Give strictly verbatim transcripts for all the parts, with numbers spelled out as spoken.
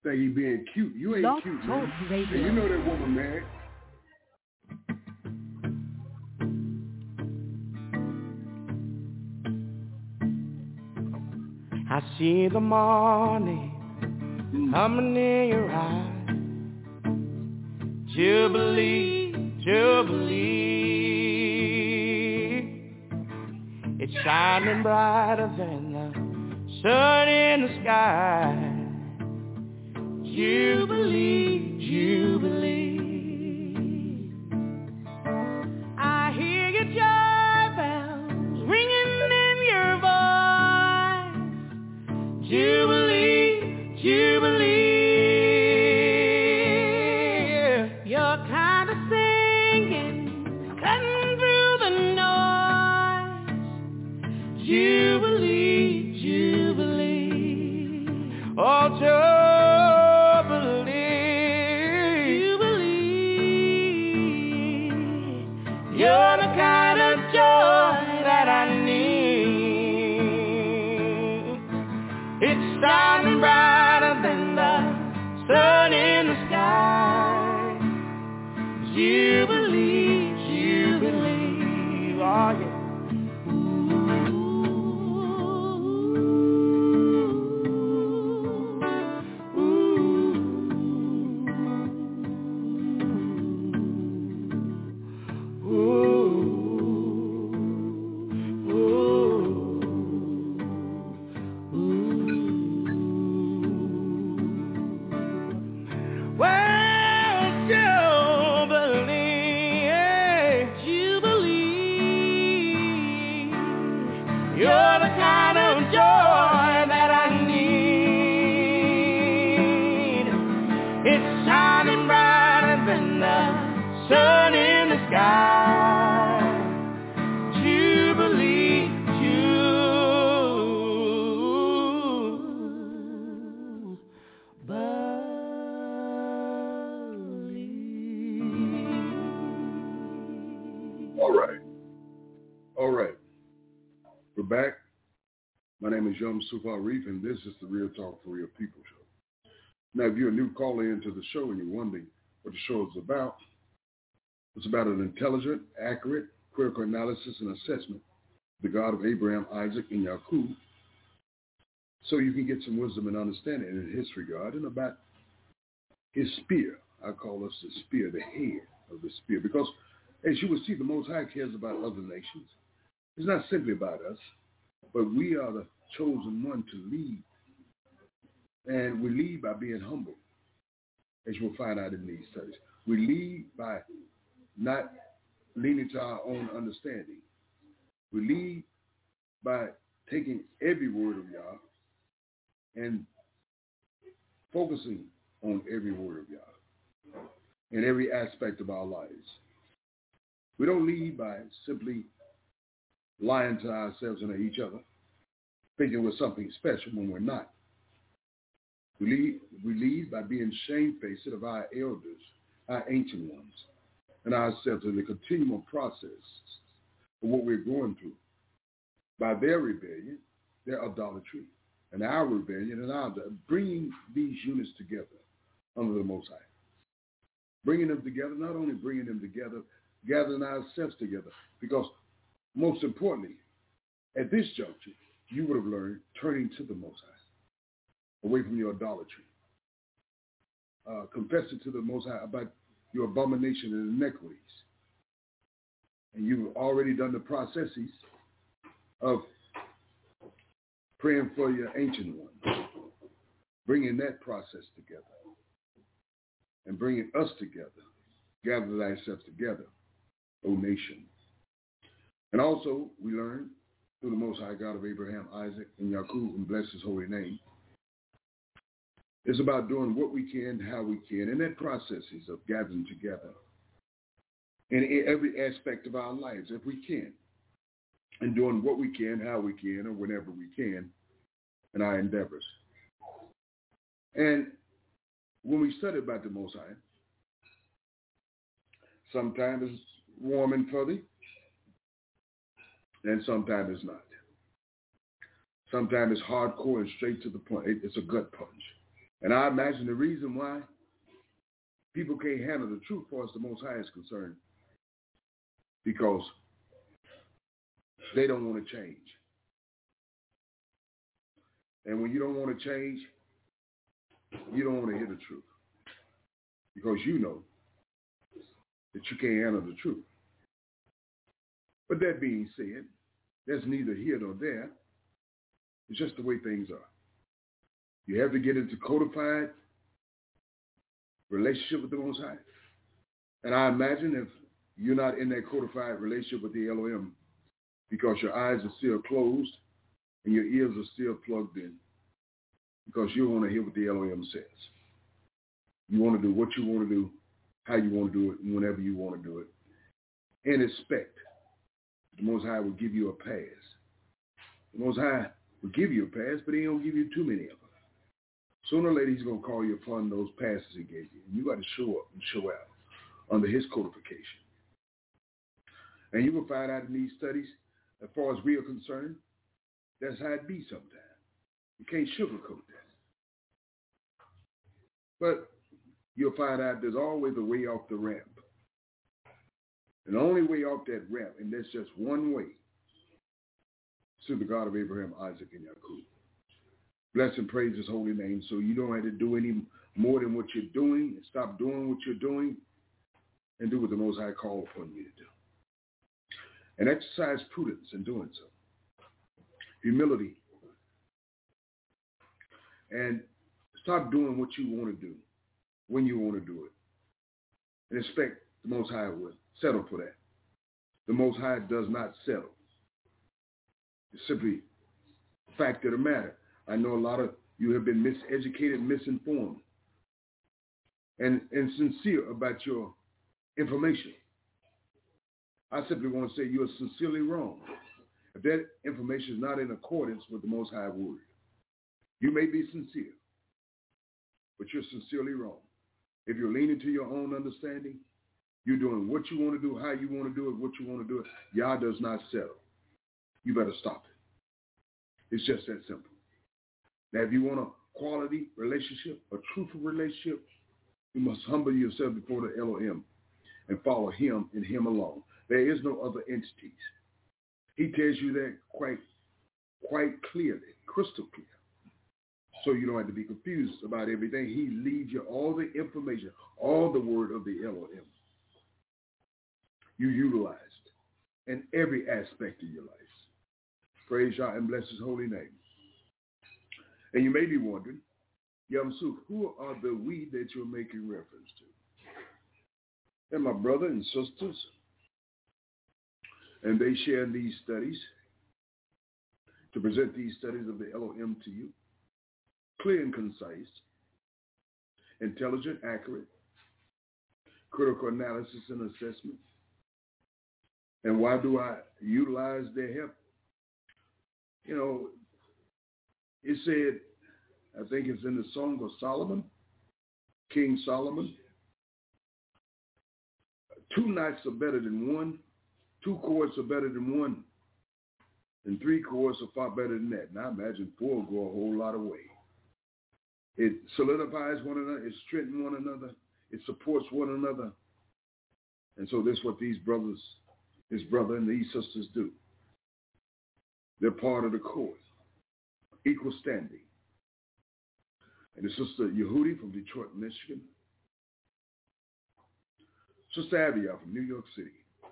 think he being cute. You ain't Blog cute, Talk man. Radio. And you know that woman, man. I see the morning coming in your eyes. Jubilee, Jubilee. It's shining brighter than the sun in the sky. Jubilee, Jubilee. I hear your joy bells ringing in your voice. Jubilee, Jubilee. Your kind of singing cutting through the noise. Jubilee, Jubilee. Oh, Jubilee, Jubilee. You're the kind of joy that I need. It's shining brighter than the sun in the sky. Jubilee, Jubilee. Oh, yeah. Back. My name is Yom Sufar Reef, and this is the Real Talk for Real People show. Now, if you're a new caller into the show and you're wondering what the show is about, it's about an intelligent, accurate, critical analysis and assessment of the God of Abraham, Isaac, and Yaakov, so you can get some wisdom and understanding in his regard and about his spear. I call us the spear, the head of the spear, because as you will see, the Most High cares about other nations. It's not simply about us, but we are the chosen one to lead. And we lead by being humble, as you'll find out in these studies. We lead by not leaning to our own understanding. We lead by taking every word of Yah and focusing on every word of Yah in every aspect of our lives. We don't lead by simply lying to ourselves and to each other, thinking we're something special when we're not. We lead, we lead by being shamefaced of our elders, our ancient ones, and ourselves in the continual process of what we're going through. By their rebellion, their idolatry, and our rebellion, and our bringing these units together under the Most High. Bringing them together, not only bringing them together, gathering ourselves together, because most importantly, at this juncture, you would have learned turning to the Most High, away from your idolatry, uh, confessing to the Most High about your abomination and iniquities. And you've already done the processes of praying for your ancient ones, bringing that process together, and bringing us together, gather thyself together, O nation. And also, we learn through the Most High God of Abraham, Isaac, and Yaakov, and bless his holy name, it's about doing what we can, how we can, and that processes of gathering together in every aspect of our lives, if we can, and doing what we can, how we can, or whenever we can in our endeavors. And when we study about the Most High, sometimes it's warm and fuzzy, and sometimes it's not. Sometimes it's hardcore and straight to the point. It's a gut punch. And I imagine the reason why people can't handle the truth for us the Most High is concerned, because they don't want to change. And when you don't want to change, you don't want to hear the truth, because you know that you can't handle the truth. But that being said, that's neither here nor there. It's just the way things are. You have to get into codified relationship with the Most High. And I imagine if you're not in that codified relationship with the Elohim, because your eyes are still closed and your ears are still plugged in, because you want to hear what the Elohim says. You want to do what you want to do, how you want to do it, and whenever you want to do it. And expect the Most High will give you a pass. The Most High will give you a pass, but he don't give you too many of them. Sooner or later, he's going to call you upon those passes he gave you. And you got to show up and show out under his codification. And you will find out in these studies, as far as we are concerned, that's how it be sometimes. You can't sugarcoat that. But you'll find out there's always a way off the ramp. And the only way off that ramp, and there's just one way, to the God of Abraham, Isaac, and Jacob. Bless and praise his holy name, so you don't have to do any more than what you're doing, and stop doing what you're doing, and do what the Most High called upon you to do. And exercise prudence in doing so. Humility. And stop doing what you want to do when you want to do it. And expect the Most High will settle for that. The Most High does not settle. It's simply the fact of the matter. I know a lot of you have been miseducated, misinformed, and, and sincere about your information. I simply want to say you are sincerely wrong. If that information is not in accordance with the Most High word, you may be sincere, but you're sincerely wrong. If you're leaning to your own understanding, you're doing what you want to do, how you want to do it, what you want to do it, Yah does not settle. You better stop it. It's just that simple. Now, if you want a quality relationship, a truthful relationship, you must humble yourself before the Elohim and follow him and him alone. There is no other entities. He tells you that quite, quite clearly, crystal clear. So you don't have to be confused about everything. He leaves you all the information, all the word of the Elohim. You utilized in every aspect of your life. Praise Yah and bless his holy name. And you may be wondering, Yamsuf, who are the we that you're making reference to? They're my brother and sisters. And they share in these studies to present these studies of the Elohim to you. Clear and concise, intelligent, accurate, critical analysis and assessment. And why do I utilize their help? You know, it said, I think it's in the Song of Solomon, King Solomon, two nights are better than one, two chords are better than one, and three chords are far better than that. And I imagine four will go a whole lot of way. It solidifies one another, it strengthens one another, it supports one another. And so that's what these brothers, this brother and these sisters do. They're part of the chorus, equal standing. And the sister Yehudi from Detroit, Michigan. Sister Abiah from New York City.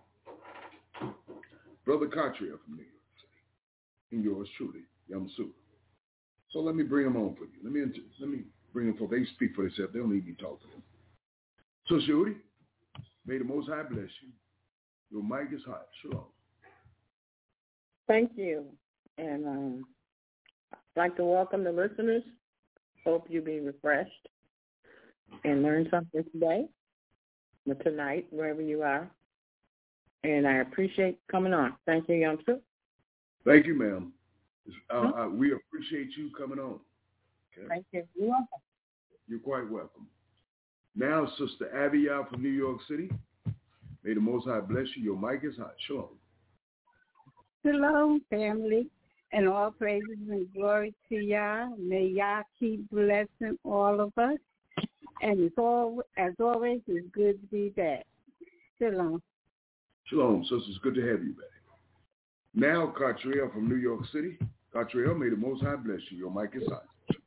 Brother Katria from New York City. And yours truly, Yamsu. So let me bring them on for you. Let me let me bring them for they speak for themselves. They don't need me to talk to them. So Yehudi, may the Most High bless you. Your mic is hot. Shalom. Thank you. And um, I'd like to welcome the listeners. Hope you be refreshed and learn something today or tonight, wherever you are. And I appreciate coming on. Thank you, Yamsu. Thank you, ma'am. Uh, mm-hmm. uh, we appreciate you coming on. Okay? Thank you. You're welcome. You're quite welcome. Now, Sister Abiah from New York City, may the Most High bless you. Your mic is hot. Shalom. Shalom, family. And all praises and glory to Yah. May Yah keep blessing all of us. And it's all, as always, it's good to be back. Shalom. Shalom, sisters. Good to have you back. Now, Cartriel from New York City. Cartriel, may the Most High bless you. Your mic is silent.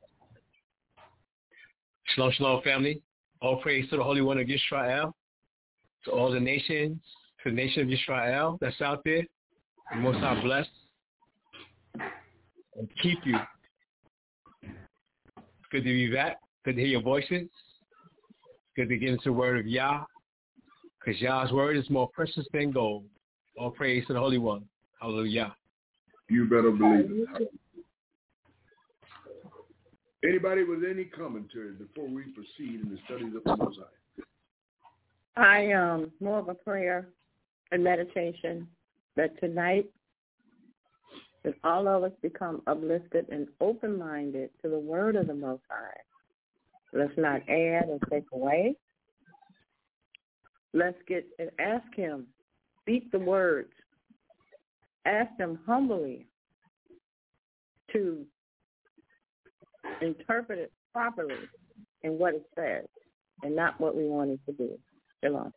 Shalom, shalom, family. All praise to the Holy One of Yisrael, to all the nations, to the nation of Yisrael that's out there. The Most High bless and keep you. Good to be back. Good to hear your voices. Good to get into the word of Yah, because Yah's word is more precious than gold. All praise to the Holy One. Hallelujah. You better believe it. Anybody with any commentary before we proceed in the studies of the Most High? I um more of a prayer and meditation that tonight that all of us become uplifted and open-minded to the word of the Most High. Let's not add or take away. Let's get and ask him, speak the words, ask him humbly to interpret it properly in what it says and not what we want it to do. Shalom.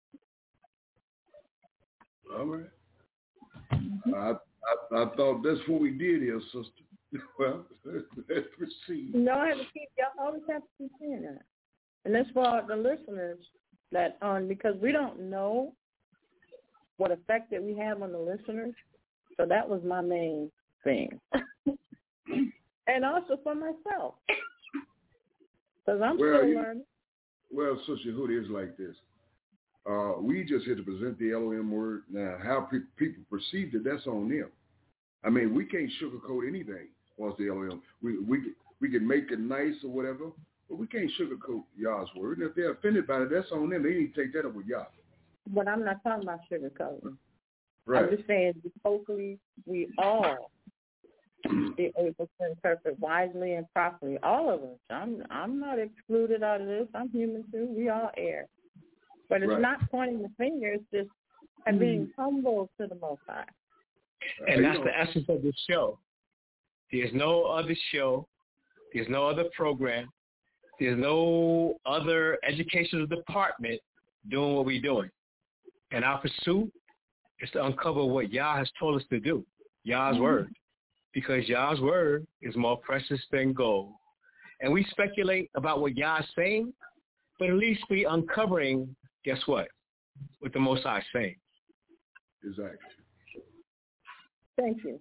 All right. Mm-hmm. I, I I thought that's what we did here, sister. Well, let's proceed. No, I have to keep, y'all always have to keep saying that. And that's for the listeners that on, because we don't know what effect that we have on the listeners. So that was my main thing. And also for myself. Because I'm well, still you, learning. Well, Sister Hood is like this. Uh, we just here to present the L O M word. Now, how pe- people perceive it, that's on them. I mean, we can't sugarcoat anything once the L O M. We, we, we can make it nice or whatever, but we can't sugarcoat Yah's word. And if they're offended by it, that's on them. They need to take that up with Yah. But I'm not talking about sugarcoating. Right. I'm just saying, hopefully, we all be able to interpret wisely and properly. All of us. I'm I'm not excluded out of this. I'm human too. We all err. But it's right. Not pointing the finger. It's just mm. being humble to the Most High. And that's the essence of this show. There's no other show. There's no other program. There's no other educational department doing what we're doing. And our pursuit is to uncover what Yah has told us to do, Yah's mm-hmm. word. Because Yah's word is more precious than gold. And we speculate about what Yah is saying, but at least we're uncovering, guess what, what the Most High is saying. Exactly. Thank you.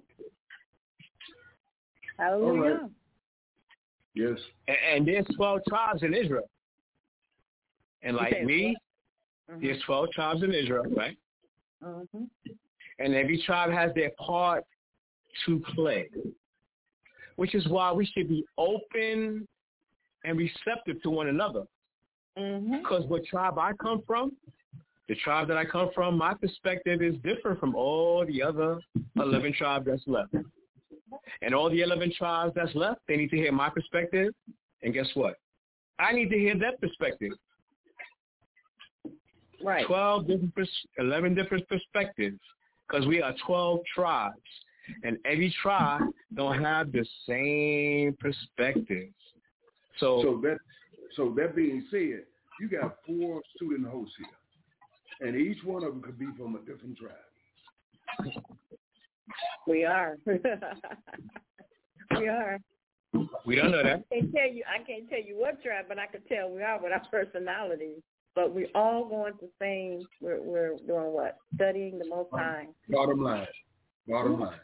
Hallelujah. Right. Yes. And, and there's twelve tribes in Israel. And like okay. me, mm-hmm. there's twelve tribes in Israel, right? Mm-hmm. And every tribe has their part to play, which is why we should be open and receptive to one another. Mm-hmm. Because what tribe I come from, the tribe that I come from, my perspective is different from all the other eleven tribes that's left. And all the eleven tribes that's left, they need to hear my perspective. And guess what? I need to hear their perspective. Right. twelve different, eleven different perspectives, because we are twelve tribes. And every tribe don't have the same perspective. So, so that so that being said, you got four student hosts here, and each one of them could be from a different tribe. We are. we are. We don't know that. I can't tell you. I can't tell you what tribe, but I can tell we are with our personalities. But we all going the same. We're we're doing what? Studying the Most High. Bottom line. Bottom line.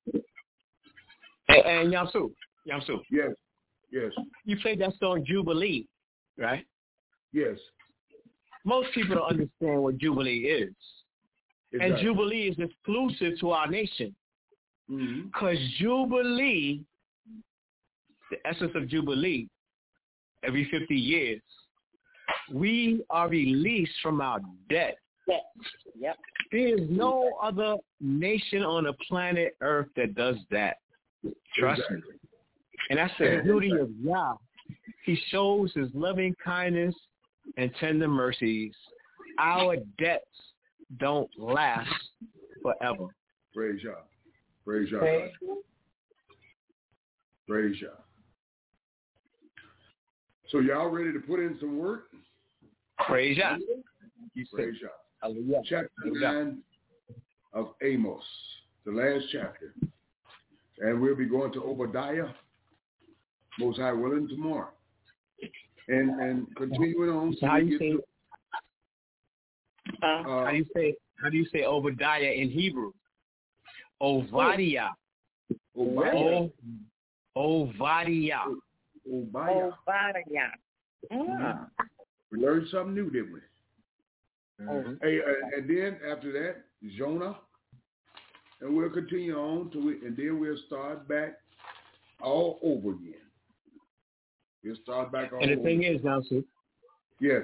And, and Yamsu, Yamsu. Yes, yes. You played that song Jubilee, right? Yes. Most people don't understand what Jubilee is. Exactly. And Jubilee is exclusive to our nation. Because mm-hmm. Jubilee, the essence of Jubilee, every fifty years, we are released from our debt. Yes. Yep. There is no other nation on the planet Earth that does that. Trust exactly. me. And that's the beauty of Yah. He shows his loving kindness and tender mercies. Our debts don't last forever. Praise Yah. Praise Yah. Praise, Praise y'all. So y'all ready to put in some work? Praise y'all. Praise y'all. Hallelujah. Chapter nine of Amos, the last chapter. And we'll be going to Obadiah, most high willing, tomorrow. And and continuing on. So how you say Uh, uh, how do you say how do you say Obadiah in Hebrew? Obadiah. Obadiah. O- Obadiah. Obadiah. Obadiah. Ah. We learned something new, didn't we? Mm-hmm. Hey, uh, and then after that, Jonah. And we'll continue on to it, and then we'll start back all over again. We'll start back all And the over thing again. is, now, see, Yes.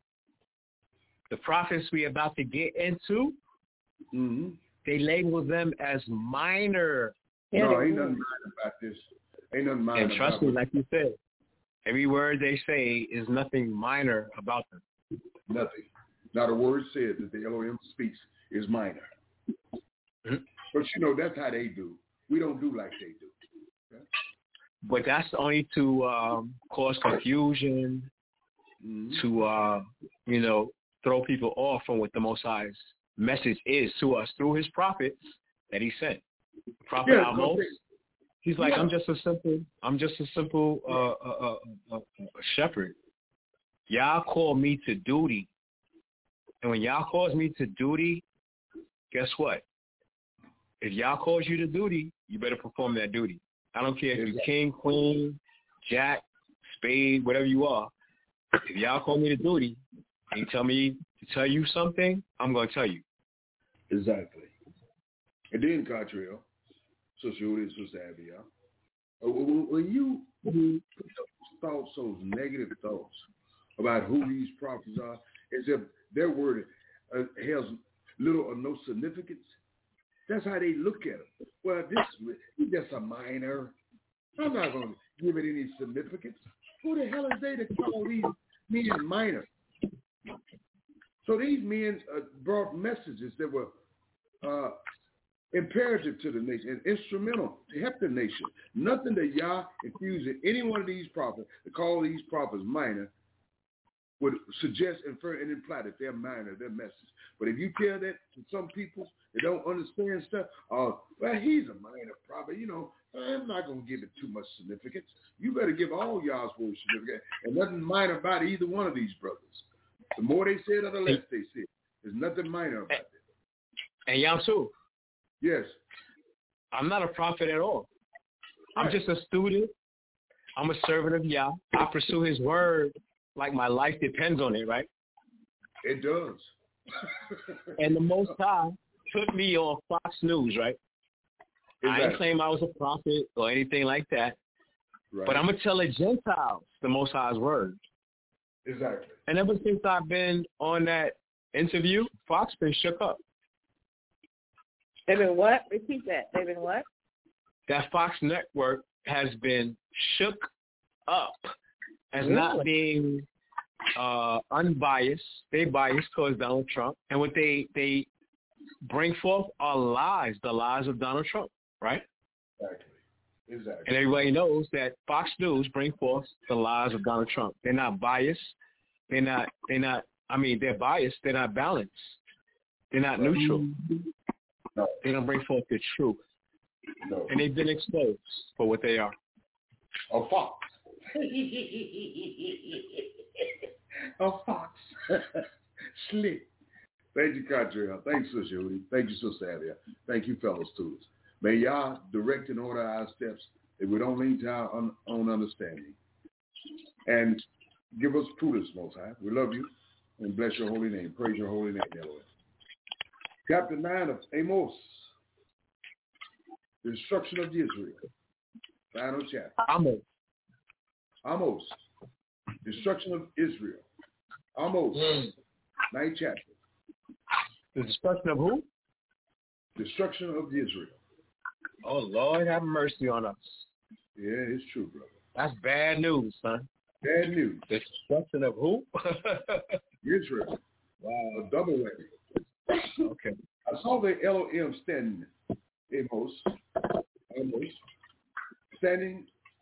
the prophets we about to get into, Mm-hmm. they label them as minor. Yeah, No, they ain't do. nothing minor about this. Ain't nothing minor And trust about me, it. like you said, every word they say is nothing minor about them. Nothing. Not a word said that the Elohim speaks is minor. Mm-hmm. But you know, that's how they do. We don't do like they do. Okay? But that's only to um, cause confusion, Mm-hmm. to, uh, you know, throw people off from what the Most High's message is to us through his prophets that he sent. Prophet Yeah, Amos, okay. he's like, Yeah. I'm just a simple, I'm just a simple uh, uh, uh, uh, uh, shepherd. Y'all call me to duty. And when y'all calls me to duty, guess what? If y'all calls you to duty, you better perform that duty. I don't care if you're king, queen, jack, spade, whatever you are. If y'all call me to duty and you tell me to tell you something, I'm going to tell you. Exactly. And then, Catriel, Sister Judy, Sister Abia, when you put those thoughts, those negative thoughts about who these prophets are, as if their word uh, has little or no significance, that's how they look at it. Well, this is just a minor. I'm not going to give it any significance. Who the hell is they to call these men minor? So these men uh, brought messages that were uh, imperative to the nation and instrumental to help the nation. Nothing that Yah infused in any one of these prophets to call these prophets minor would suggest, infer, and imply that they're minor, they're message. But if you tell that to some people that don't understand stuff, uh, well, he's a minor prophet, you know, I'm not going to give it too much significance. You better give all y'all's word significance, and nothing minor about either one of these brothers. The more they said or the less they said. There's nothing minor about it. And y'all too. Yes. I'm not a prophet at all. I'm Right. just a student. I'm a servant of Yah. I pursue his word like my life depends on it, right? It does. And the Most High put me on Fox News, right? I Exactly. ain't claim I was a prophet or anything like that. Right. But I'm going to tell the Gentiles the Most High's word. Exactly. And ever since I've been on that interview, Fox been shook up. They've been what? Repeat that. They've been what? That Fox network has been shook up as Really? not being uh, unbiased. They biased towards Donald Trump. And what they, they bring forth are lies, the lies of Donald Trump, right? Exactly. Exactly. And everybody knows that Fox News bring forth the lies of Donald Trump. They're not biased. They're not, they're not, I mean, they're biased. They're not balanced. They're not Right. neutral. No. They don't bring forth the truth. No. And they've been exposed for what they are. A fox. A fox. Slick. Thank you, Catriel. Thanks, Sister Judy. Thank you, Sister Avia. Thank you, fellow students. May Yah direct and order our steps that we don't lean to our un- own understanding. And give us prudence, Most High. We love you and bless your holy name. Praise your holy name, Elohim. Chapter nine of Amos. The destruction of Israel. Final chapter. Amos. Amos. Destruction of Israel. Amos. Mm. Ninth chapter. The destruction of who? Destruction of Israel. Oh, Lord, have mercy on us. Yeah, it's true, brother. That's bad news, son. Bad news. The destruction of who? Israel. Wow. A double whammy. Okay. I saw the Elohim standing, Amos, Amos, standing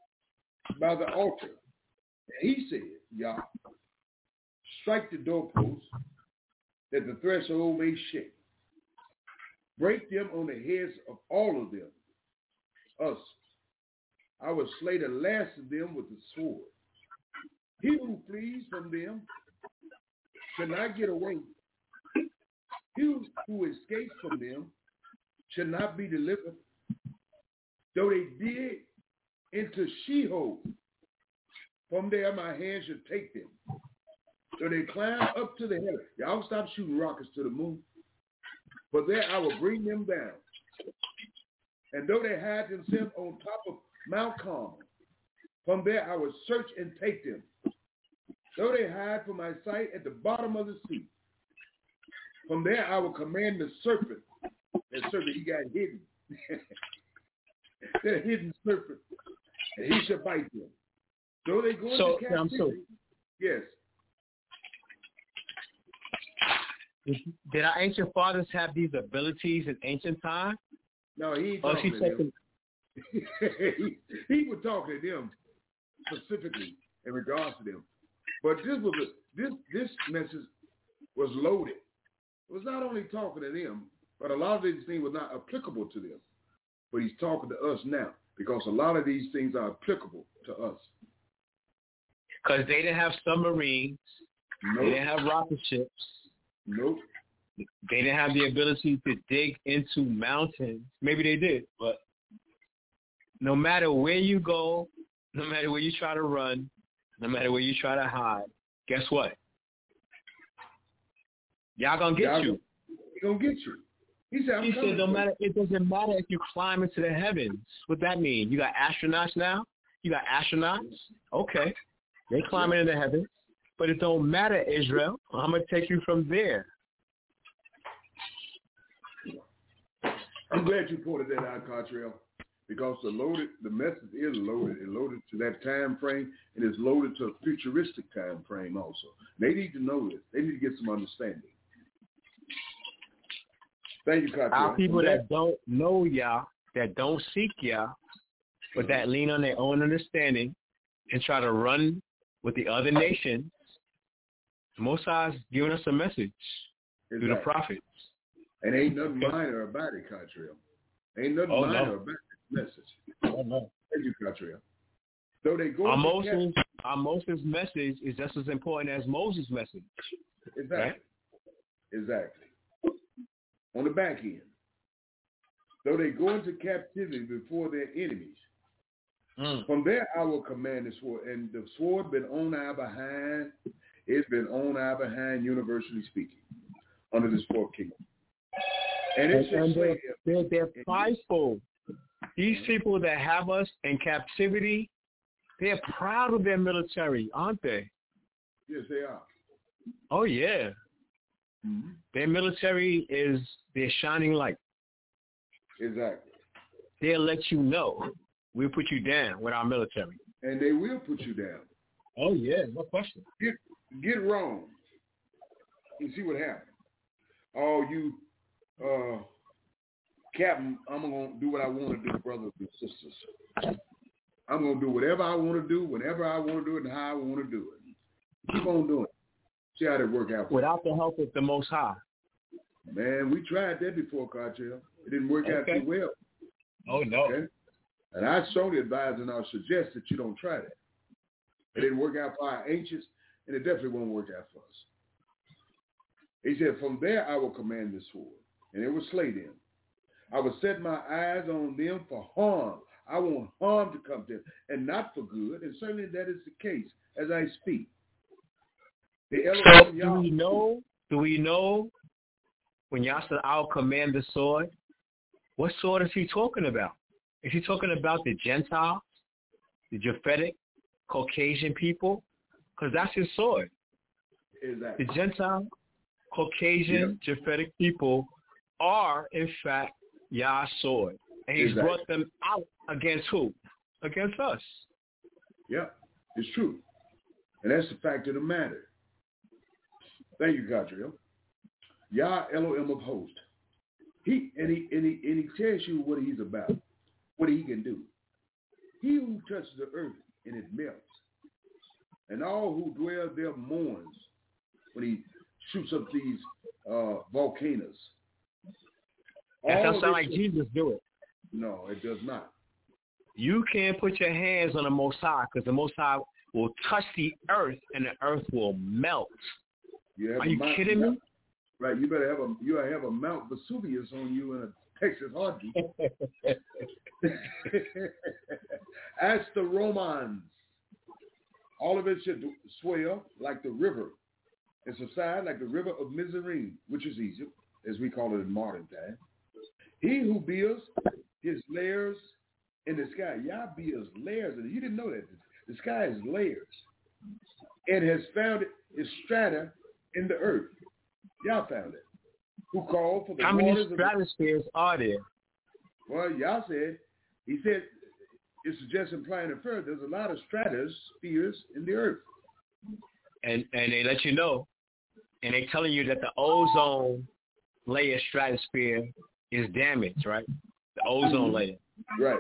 by the altar. And he said, Yah, strike the doorposts that the threshold may shake. Break them on the heads of all of them. Us. I will slay the last of them with the sword. He who flees from them shall not get away. He who escapes from them shall not be delivered. Though they dig into Sheol, from there my hand shall take them. So they climb up to the heaven. Y'all stop shooting rockets to the moon. But there I will bring them down. And though they hide themselves on top of Mount Carmel, from there I will search and take them. Though they hide from my sight at the bottom of the sea, from there I will command the serpent. That serpent, he got hidden. That hidden serpent. And he shall bite them. Though they go so, into captivity. So, yes. Did our ancient fathers have these abilities in ancient times? No, he ain't talking to them. he, he was talking to them specifically in regards to them. But this was a, this this message was loaded. It was not only talking to them, but a lot of these things were not applicable to them. But he's talking to us now because a lot of these things are applicable to us. Because they didn't have submarines. Nope. They didn't have rocket ships. Nope. They didn't have the ability to dig into mountains. Maybe they did, but no matter where you go, no matter where you try to run, no matter where you try to hide, guess what? Y'all gonna get Y'all you. He gonna get you. He said, I'm he said, no matter, it doesn't matter if you climb into the heavens. What that mean? You got astronauts now? You got astronauts? Okay. They climbing into heaven. But it don't matter, Israel. I'm going to take you from there. I'm glad you pointed that out, Cartrell, because the loaded, the message is loaded. It's loaded to that time frame, and it's loaded to a futuristic time frame also. They need to know this. They need to get some understanding. Thank you, Cartrell. Our people that don't know Yah, that don't seek Yah, but that lean on their own understanding and try to run with the other nations, Most High's giving us a message exactly. through the prophets. And ain't nothing minor about it, Cartrell. Ain't nothing oh, minor no. about this message. Oh, no. Thank you, Cartrell. So they go our Moses, our Moses message is just as important as Moses' message. Exactly. Right? Exactly. On the back end. Though they go into captivity before their enemies, mm. from there I will command the sword. And the sword been on our behind. It's been on our behind, universally speaking, under this fourth kingdom. And it's and, and they're, they're, they're prideful. These people that have us in captivity, they're proud of their military, aren't they? Yes, they are. Oh, yeah. Mm-hmm. Their military is their shining light. Exactly. They'll let you know. We'll put you down with our military. And they will put you down. Oh, yeah. No question. Get, get wrong. You see what happens. Oh, you, uh, Captain, I'm going to do what I want to do, brothers and sisters. I'm going to do whatever I want to do, whenever I want to do it, and how I want to do it. Keep on doing it. See how that work out. Without the help of the Most High. Man, we tried that before, Cartrell. It didn't work okay. out too well. Oh, no. Okay? And I strongly advise and I suggest that you don't try that. It didn't work out for our ancients, and it definitely won't work out for us. He said, from there I will command the sword, and it will slay them. I will set my eyes on them for harm. I want harm to come to them, and not for good. And certainly that is the case as I speak. The so do we know, do we know when Yah said, I'll command the sword, what sword is he talking about? Is he talking about the Gentiles, the Japhetic, Caucasian people? Because that's his sword. Exactly. The Gentile, Caucasian, yep. Japhetic people are, in fact, Yah's sword. And he's exactly. brought them out against who? Against us. Yeah, it's true. And that's the fact of the matter. Thank you, Gadriel. Yah Elohim of hosts. He and he and he and he tells you what he's about, what he can do. He who touches the earth and it melts. And all who dwell there mourns when he shoots up these uh, volcanoes. That doesn't sound like Jesus do it. No, it does not. You can't put your hands on the Most High because the Most High will touch the earth and the earth will melt. You Are you Mount, kidding me? Right. You better have a you have a Mount Vesuvius on you in a Texas heartbeat. Ask the Romans. All of it should swell like the river and subside like the river of Mizraim, which is Egypt, as we call it in modern time. He who builds his layers in the sky, Yah builds layers, and you didn't know that. The sky is layers. And has found its strata in the earth. Yah found it. Who called for the How waters many stratospheres the, are there? Well, Yah said, he said, it suggests implying it further, there's a lot of stratospheres in the earth. And and they let you know, and they telling you that the ozone layer stratosphere is damaged, right? The ozone layer. Right.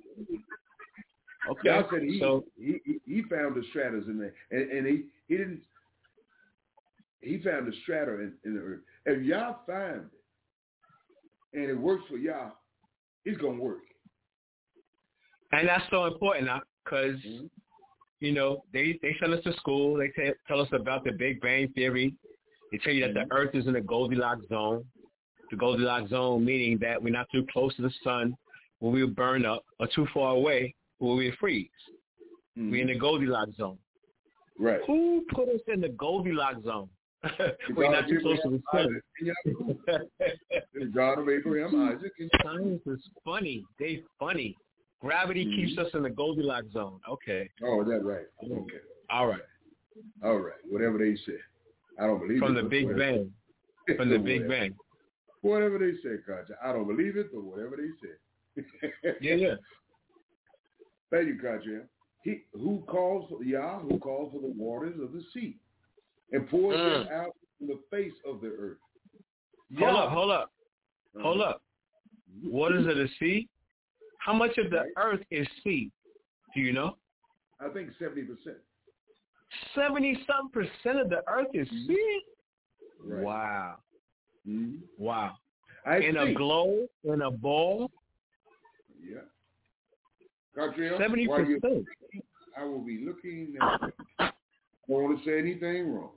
Okay. Yah said he, so he, he, he found the stratas in there. And, and he, he didn't, he found the strata in, in the earth. If Yah finds it, and it works for Yah, it's going to work. And that's so important because, mm-hmm. you know, they, they send us to school. They t- tell us about the Big Bang Theory. They tell you that mm-hmm. the Earth is in the Goldilocks zone. The Goldilocks zone meaning that we're not too close to the sun where we'll burn up or too far away where we'll freeze. Mm-hmm. We're in the Goldilocks zone. Right. Who put us in the Goldilocks zone? We're not too close to the sun. The God of Abraham, Isaac. Science is funny. They funny. Gravity mm-hmm. keeps us in the Goldilocks zone. Okay. Oh, is that right? Okay. All right. All right. Whatever they say. I don't believe From it. From the Big whatever. Bang. From the Big Bang. Whatever they say, Katja. I don't believe it, but whatever they say. yeah, yeah. Thank you, Katja. He who calls for Yah, who calls for the waters of the sea and pours mm. them out from the face of the earth. Hold Yah. up, hold up. Uh-huh. Hold up. Waters of the sea? How much of the right. earth is sea? Do you know? I think seventy percent. seventy-some percent of the earth is sea? Right. Wow. Mm-hmm. Wow. I in think. a globe, in a ball? Yeah. Gabriel, seventy percent. You, I will be looking at it. I don't want to say anything wrong.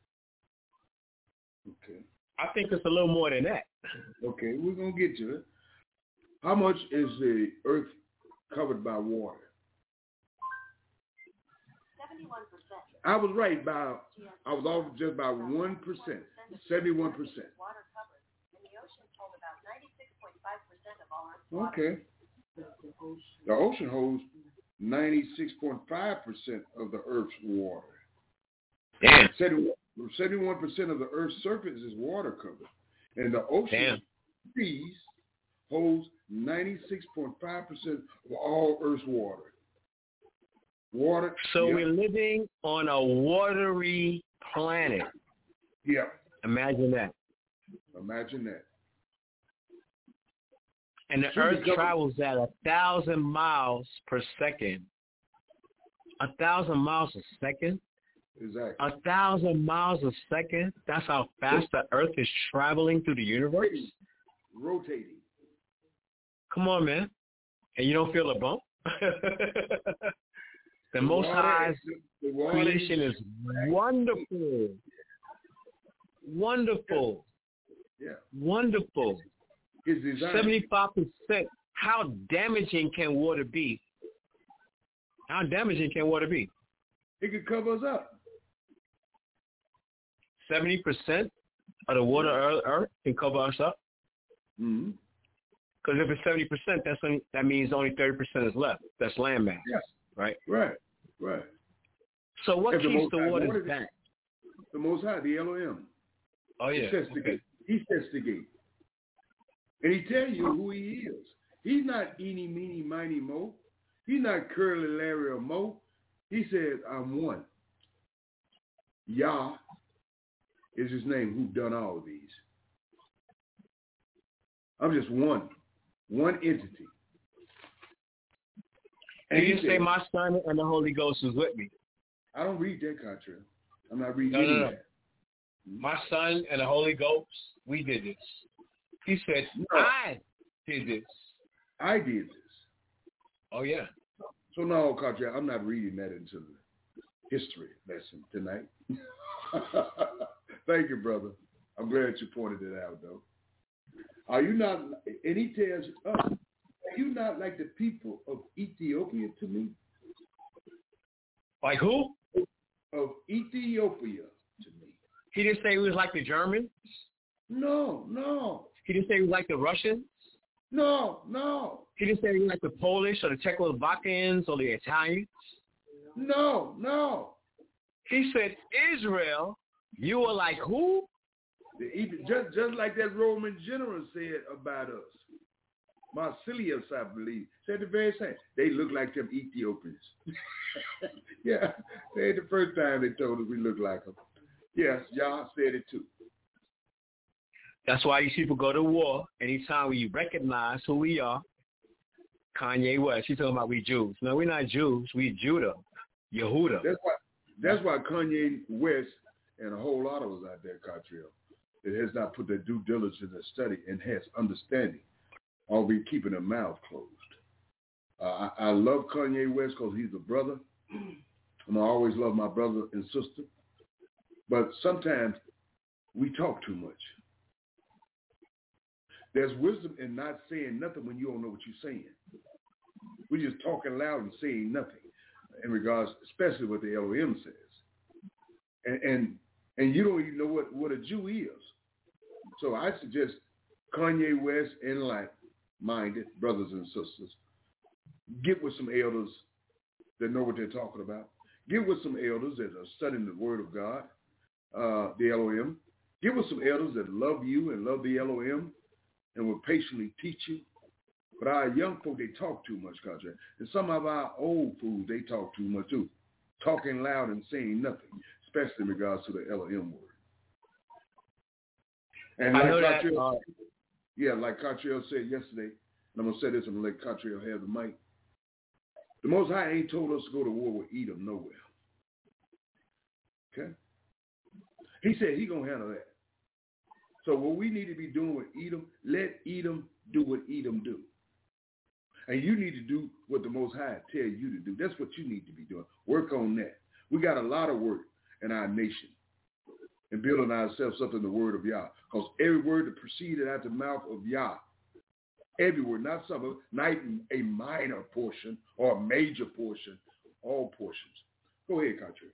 Okay. I think it's a little more than that. Okay, we're going to get to it. How much is the earth covered by water? seventy-one percent. I was right by, I was off just by one percent, seventy-one percent. Water covered, and the ocean holds about ninety-six point five percent of all Earth's water. Okay. The ocean holds ninety-six point five percent of the Earth's water. Damn. seventy-one percent of the Earth's surface is water covered. And the ocean seas holds ninety-six point five percent of all Earth's water. Water. So yep. we're living on a watery planet. Yeah. Imagine that. Imagine that. And the Earth travels at a thousand miles per second. A thousand miles a second? Exactly. A thousand miles a second? That's how fast the Earth is traveling through the universe? Rotating. Come on, man. And you don't feel a bump? The Most High's creation is wonderful. Wonderful. Yeah. Wonderful. His design. seventy-five percent. How damaging can water be? How damaging can water be? It could cover us up. seventy percent of the water yeah. Earth can cover us up? Mm-hmm. Because if it's seventy percent, that's only, that means only thirty percent is left. That's land mass. Yes. Right? Right. Right. So what if keeps the, the water back? The Most High, the Elohim. Oh, yeah. He sets the gate. He sets the gate. And he tells you who he is. He's not eeny, meeny, miny, mo. He's not Curly, Larry, or Mo. He said, I'm one. Yah is his name who done all of these. I'm just one. One entity. And he didn't say my Son and the Holy Ghost was with me. I don't read that, Cottrell. I'm not reading no, no, no. that. My Son and the Holy Ghost, we did this. He said, no. I did this. I did this. Oh, yeah. So, no, Cottrell, I'm not reading that into the history lesson tonight. Thank you, brother. I'm glad you pointed it out, though. Are you not, and he tells us, uh, are you not like the people of Ethiopia to me? Like who? Of Ethiopia to me. He didn't say he was like the Germans? No, no. He didn't say he was like the Russians? No, no. He didn't say he was like the Polish or the Czechoslovakians or the Italians? No, no. He said, Israel, you are like who? The, just, just like that Roman general said about us. Marsilius, I believe, said the very same. They look like them Ethiopians. Yeah, they the first time they told us we look like them. Yes, y'all said it too. That's why these people go to war anytime we recognize who we are. Kanye West, he's talking about we Jews. No, we're not Jews. We Judah, Yehuda. That's why, that's why Kanye West and a whole lot of us out there, Cottrell, it has not put their due diligence in study and has understanding. Or be keeping their mouth closed. Uh, I, I love Kanye West because he's a brother. And I always love my brother and sister. But sometimes we talk too much. There's wisdom in not saying nothing when you don't know what you're saying. We're just talking loud and saying nothing in regards, especially what the Elohim says. And and, and you don't even know what, what a Jew is. So I suggest Kanye West and like minded brothers and sisters, get with some elders that know what they're talking about. Get with some elders that are studying the Word of God, uh, the Elohim. Get with some elders that love you and love the Elohim and will patiently teach you. But our young folk, they talk too much, Cottrell. And some of our old fools, they talk too much too, talking loud and saying nothing, especially in regards to the Elohim word. And like Cottrell, uh, yeah, like Cottrell said yesterday, and I'm going to say this, I'm going to let Cottrell have the mic. The Most High ain't told us to go to war with Edom nowhere. Okay? He said he going to handle that. So what we need to be doing with Edom, let Edom do what Edom do. And you need to do what the Most High tell you to do. That's what you need to be doing. Work on that. We got a lot of work in our nation and building ourselves up in the word of Yah. Because every word that proceeded out the mouth of Yah, every word, not some of it, not a minor portion or a major portion, all portions. Go ahead, Cottrell.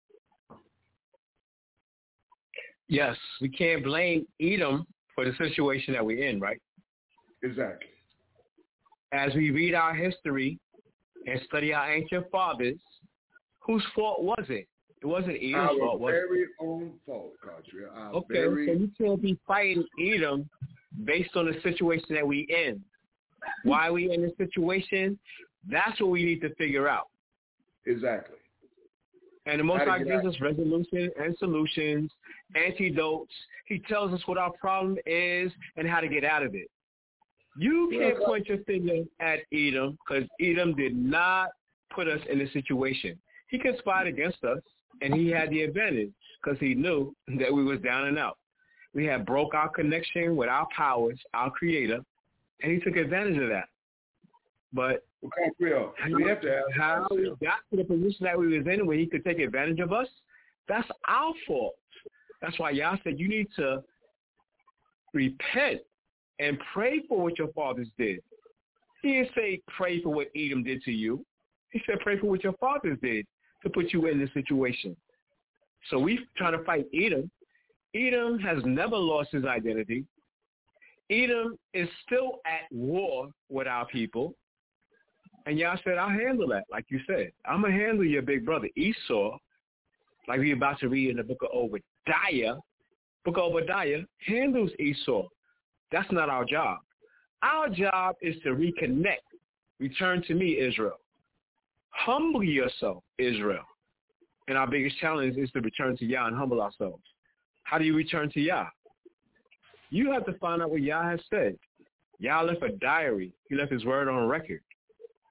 Yes, we can't blame Edom for the situation that we're in, right? Exactly. As we read our history and study our ancient fathers, whose fault was it? It wasn't Edom's our fault, was it? Our very own fault, Cottrell. Our okay, very... so you can't be fighting Edom based on the situation that we in. Why we in this situation? That's what we need to figure out. Exactly. And the Most High gives us resolution and solutions, antidotes. He tells us what our problem is and how to get out of it. You can't point your finger at Edom because Edom did not put us in this situation. He conspired against us, and he had the advantage because he knew that we was down and out. We had broke our connection with our powers, our Creator, and he took advantage of that. But well, we have to ask how we got to the position that we was in where he could take advantage of us, that's our fault. That's why Yah said you need to repent and pray for what your fathers did. He didn't say pray for what Edom did to you. He said pray for what your fathers did to put you in this situation. So we try to fight Edom. Edom has never lost his identity. Edom is still at war with our people. And Yah said, I'll handle that, like you said. I'm going to handle your big brother Esau, like we're about to read in the book of Obadiah. Book of Obadiah handles Esau. That's not our job. Our job is to reconnect. Return to me, Israel. Humble yourself, Israel. And our biggest challenge is to return to Yah and humble ourselves. How do you return to Yah? You have to find out what Yah has said. Yah left a diary. He left his word on record.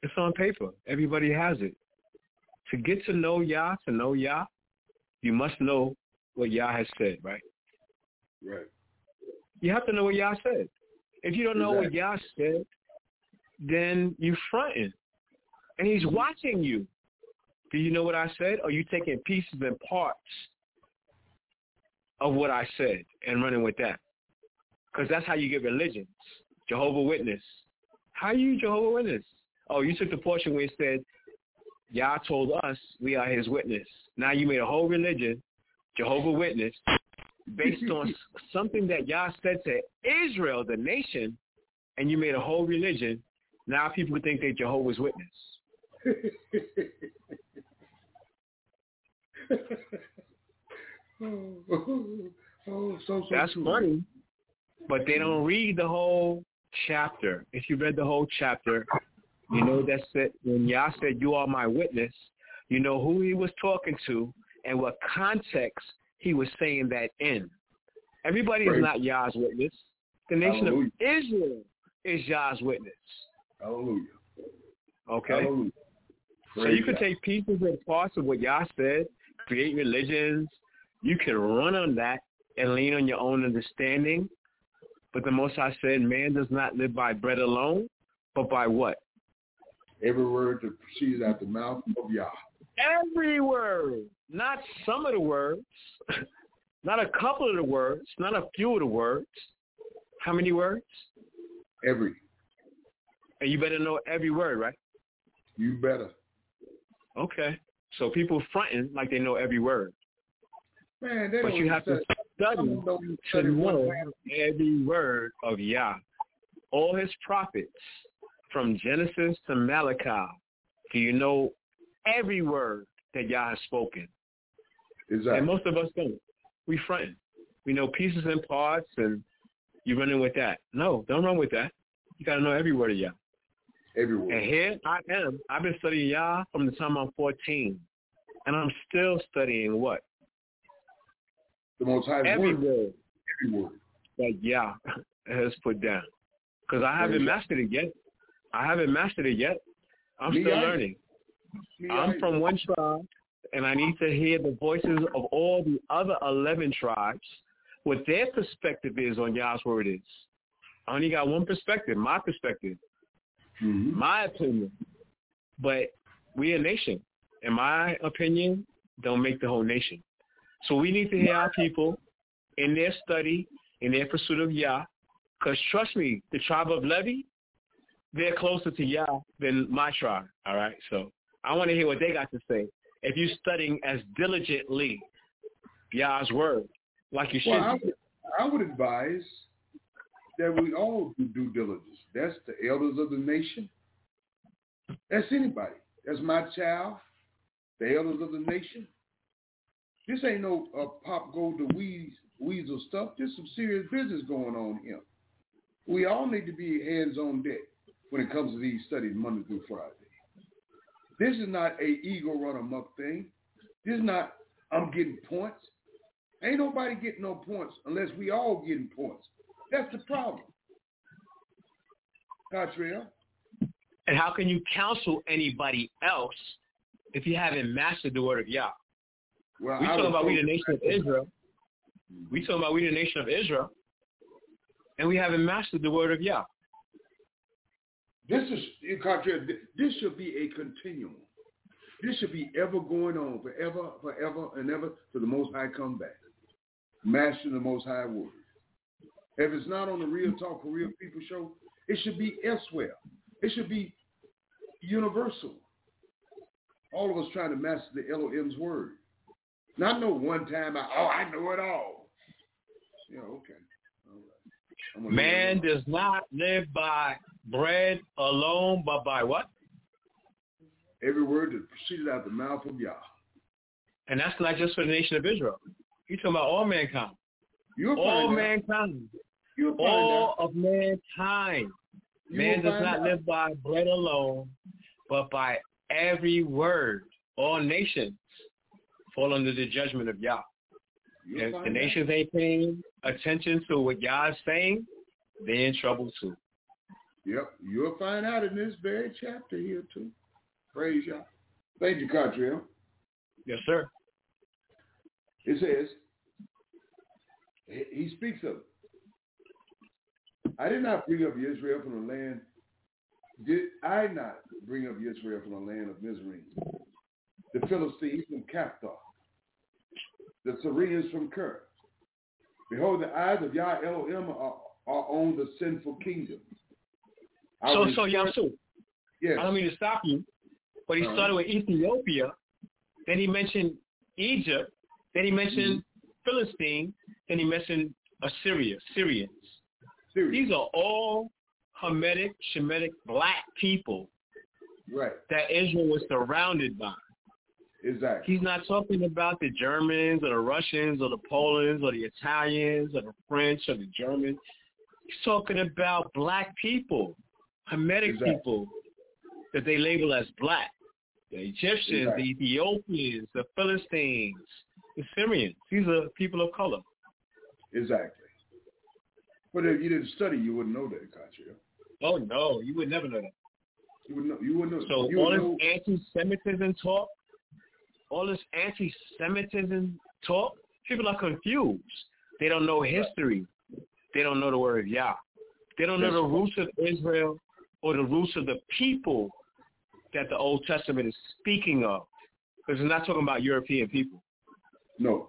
It's on paper. Everybody has it. To get to know Yah, to know Yah, you must know what Yah has said, right? Right. You have to know what Yah said. If you don't know Exactly. what Yah said, then you fronting. And he's watching you. Do you know what I said? Or are you taking pieces and parts of what I said and running with that? Because that's how you get religion. Jehovah Witness. How are you Jehovah Witness? Oh, you took the portion where it said, Yah told us we are his witness. Now you made a whole religion, Jehovah Witness, based on something that Yah said to Israel, the nation, and you made a whole religion. Now people think they're Jehovah's Witness. oh, oh, oh, so, so That's true. funny, but they don't read the whole chapter. If you read the whole chapter, you know that said, when Yah said, you are my witness, you know who he was talking to and what context he was saying that in. Everybody is not Yah's witness. The nation Hallelujah. of Israel is Yah's witness. Hallelujah. Okay? Hallelujah. So Praise you can God. take pieces and parts of what Yah said, create religions. You can run on that and lean on your own understanding. But the Most High said, man does not live by bread alone, but by what? Every word that proceeds out the mouth of Yah. Every word, not some of the words, not a couple of the words, not a few of the words. How many words? Every. And you better know every word, right? You better. Okay. So people fronting like they know every word. Man, they But don't you have to study Some don't even to study one know thing. every word of Yah. All his prophets, from Genesis to Malachi, do you know every word that Yah has spoken? Exactly. And most of us don't. We fronting. We know pieces and parts, and you running with that. No, don't run with that. You got to know every word of Yah. Every word. And here I am. I've been studying Yah from the time I'm fourteen. And I'm still studying what? The Most High Every word. word Every word. that Yah has put down. Because I haven't Praise mastered it yet. I haven't mastered it yet. I'm Me still either. learning. Me I'm either. from one tribe, and I need to hear the voices of all the other eleven tribes, what their perspective is on Yah's word is. I only got one perspective, my perspective, Mm-hmm. my opinion. But we a nation. In my opinion, don't make the whole nation. So we need to hear our people in their study, in their pursuit of Yah. Because trust me, the tribe of Levi, they're closer to Yah than my tribe. All right? So I want to hear what they got to say. If you're studying as diligently Yah's word, like you should Well, I be. would, I would advise that we all do due diligence. That's the elders of the nation. That's anybody. That's my child, the elders of the nation. This ain't no uh, pop go to weeds, weasel stuff. There's some serious business going on here. We all need to be hands on deck when it comes to these studies Monday through Friday. This is not a ego run amok thing. This is not I'm getting points. Ain't nobody getting no points unless we all getting points. That's the problem. Cottrell. And how can you counsel anybody else if you haven't mastered the word of Yah? Well, We I talking was about we the told- nation of Israel. We talking about we the nation of Israel. And we haven't mastered the word of Yah. This is, Cottrell, this should be a continuum. This should be ever going on, forever, forever, and ever, till the Most High come back. Mastering the Most High word. If it's not on the Real Talk for Real People show, it should be elsewhere. It should be universal. All of us trying to master the Elohim's word. Not no one time, I, oh, I know it all. Yeah, okay. All right. I'm gonna Man leave it alone. does not live by bread alone, but by what? Every word that proceeded out the mouth of Yah. And that's not just for the nation of Israel. You're talking about all mankind. You'll All find out. mankind. You'll find All out. of mankind. You Man will does find not out. live by bread alone, but by every word. All nations fall under the judgment of Yah. You'll If find the out. nations ain't paying attention to what Yah is saying, they're in trouble too. Yep, you'll find out in this very chapter here too. Praise y'all. Thank you, Cottrell. Yes, sir. It says, he speaks of, I did not bring up Israel from the land, did I not bring up Israel from the land of Mizraim, the Philistines from Caphtor, the Syrians from Ker. Behold, the eyes of Yah Elohim are, are on the sinful kingdom. I So, so Yasu, yes. I don't mean to stop you, but he uh-huh. started with Ethiopia, then he mentioned Egypt, then he mentioned mm-hmm. Philistine, then he mentioned Assyria, Syrians. Syria. These are all Hamitic, Shemitic, black people right. that Israel was surrounded by. Exactly. He's not talking about the Germans or the Russians or the Poles or the Italians or the French or the Germans. He's talking about black people, Hamitic exactly. people that they label as black. The Egyptians, exactly. the Ethiopians, the Philistines, the Syrians. These are people of color. Exactly. But if you didn't study, you wouldn't know that, Cottrell. Oh, no. You would never know that. You would know. You wouldn't know. So you all would this know. anti-Semitism talk, all this anti-Semitism talk, people are confused. They don't know history. They don't know the word of Yah. They don't know That's the roots of Israel or the roots of the people that the Old Testament is speaking of. Because it's not talking about European people. No.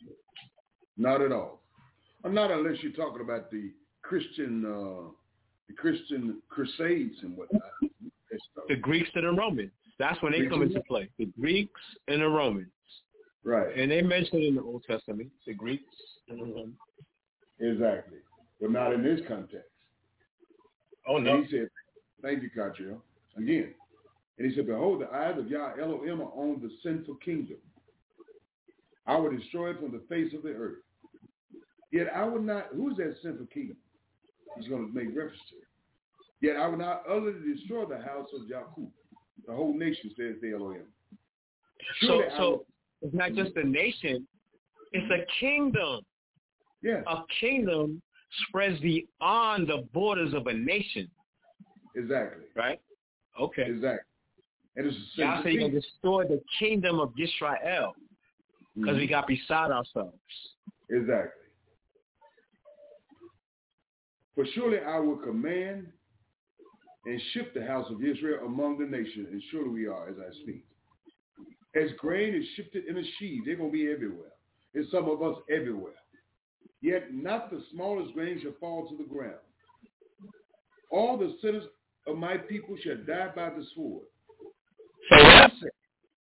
Not at all. Or not unless you're talking about the Christian uh, the Christian crusades and whatnot. The Greeks and the Romans. That's when they Greeks come into play. The Greeks and the Romans. Right. And they mentioned in the Old Testament, the Greeks and the Romans. Exactly. But not in this context. Oh, no. And he said, thank you, Cottrell. Again. And he said, behold, the eyes of Yah Elohim are on the sinful kingdom. I will destroy it from the face of the earth. Yet I would not, who is that sinful kingdom? He's going to make reference to it. Yet I will not utterly destroy the house of Jacob. The whole nation, says the Elohim. Surely so, so it's not just a nation, it's a kingdom. Yes. A kingdom spreads beyond the borders of a nation. Exactly. Right? Okay. Exactly. And it's a Y'all say you're going to destroy the kingdom of Israel because mm-hmm. we got beside ourselves. Exactly. For surely I will command and shift the house of Israel among the nations, and surely we are as I speak. As grain is shifted in a sheaf, they're going to be everywhere. And some of us everywhere. Yet not the smallest grain shall fall to the ground. All the sinners of my people shall die by the sword. Who say,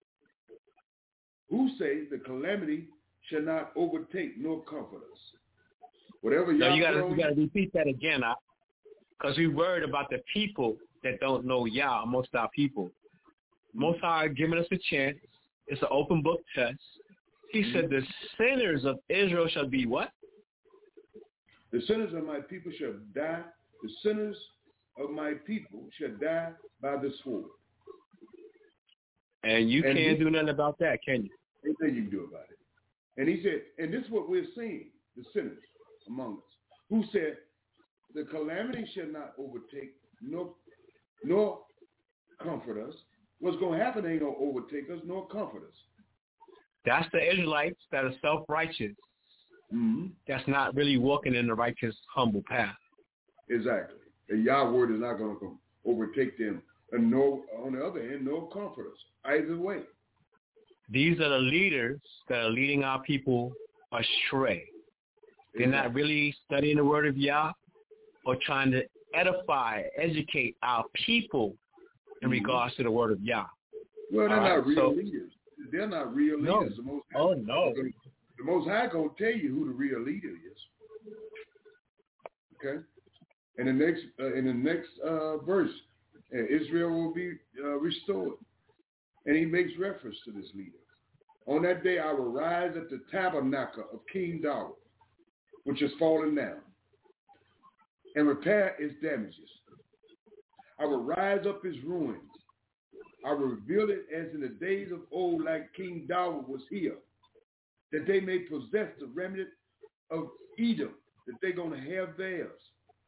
who say the calamity shall not overtake nor comfort us? Whatever no, you gotta you gotta repeat that again, because we worried about the people that don't know Yah amongst our people. Most High giving us a chance. It's an open book test. He mm-hmm. said the sinners of Israel shall be what? The sinners of my people shall die. The sinners of my people shall die by the sword. And you and can't he, do nothing about that, can you? Anything you can do about it. And he said, and this is what we're seeing, the sinners among us, who said, the calamity shall not overtake nor, nor comfort us. What's going to happen ain't going to overtake us nor comfort us. That's the Israelites that are self-righteous. Mm-hmm. That's not really walking in the righteous, humble path. Exactly. And Yah's word is not going to overtake them. And no, on the other hand, no comfort us. Either way. These are the leaders that are leading our people astray. They're exactly. not really studying the word of Yah or trying to edify, educate our people in mm-hmm. regards to the word of Yah. Well, they're All not right, real so, leaders. They're not real no. leaders. The most oh, no. Gonna, the Most High going to tell you who the real leader is. Okay? And the next, uh, in the next uh, verse, uh, Israel will be uh, restored. And he makes reference to this leader. On that day, I will rise at the tabernacle of King David, which is fallen down, and repair its damages. I will rise up its ruins. I will reveal it as in the days of old, like King David was here, that they may possess the remnant of Edom, that they're going to have theirs.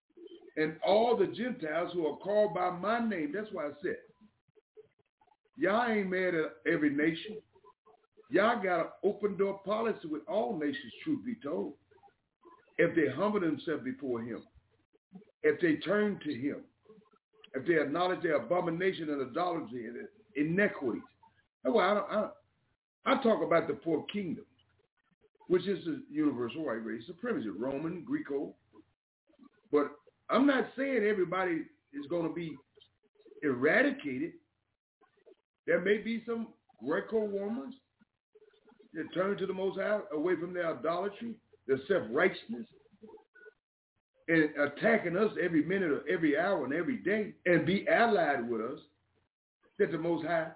And all the Gentiles who are called by my name. That's why I said, y'all ain't mad at every nation. Y'all got an open door policy with all nations, truth be told. If they humble themselves before him, if they turn to him, if they acknowledge their abomination and idolatry and inequities. That's why I, don't, I, I talk about the four kingdoms, which is the universal white race supremacy, Roman, Greco. But I'm not saying everybody is going to be eradicated. There may be some Greco-Romans that turn to the Most High away from their idolatry, their self-righteousness, and attacking us every minute or every hour and every day, and be allied with us, that the Most High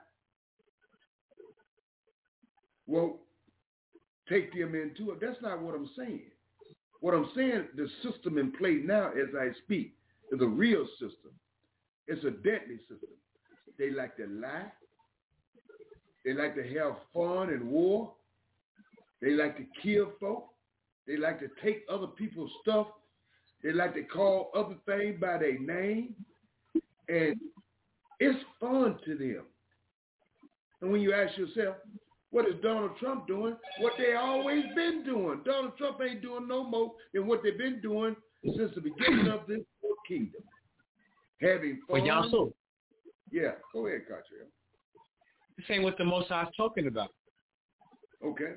will take them into it. That's not what I'm saying. What I'm saying, the system in play now as I speak is a real system. It's a deadly system. They like to lie. They like to have fun and war. They like to kill folk. They like to take other people's stuff. They like to call other things by their name. And it's fun to them. And when you ask yourself, what is Donald Trump doing? What they always been doing. Donald Trump ain't doing no more than what they've been doing since the beginning of this kingdom. Having fun. But y'all so. Yeah, go ahead, Cottrell. This ain't what the Most High is talking about. Okay.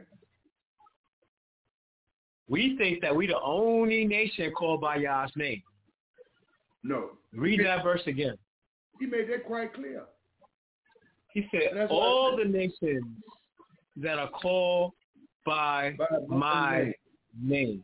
We think that we the only nation called by Yah's name. No. Read that verse again. He made that quite clear. He said, all the nations that are called by, by my name. name.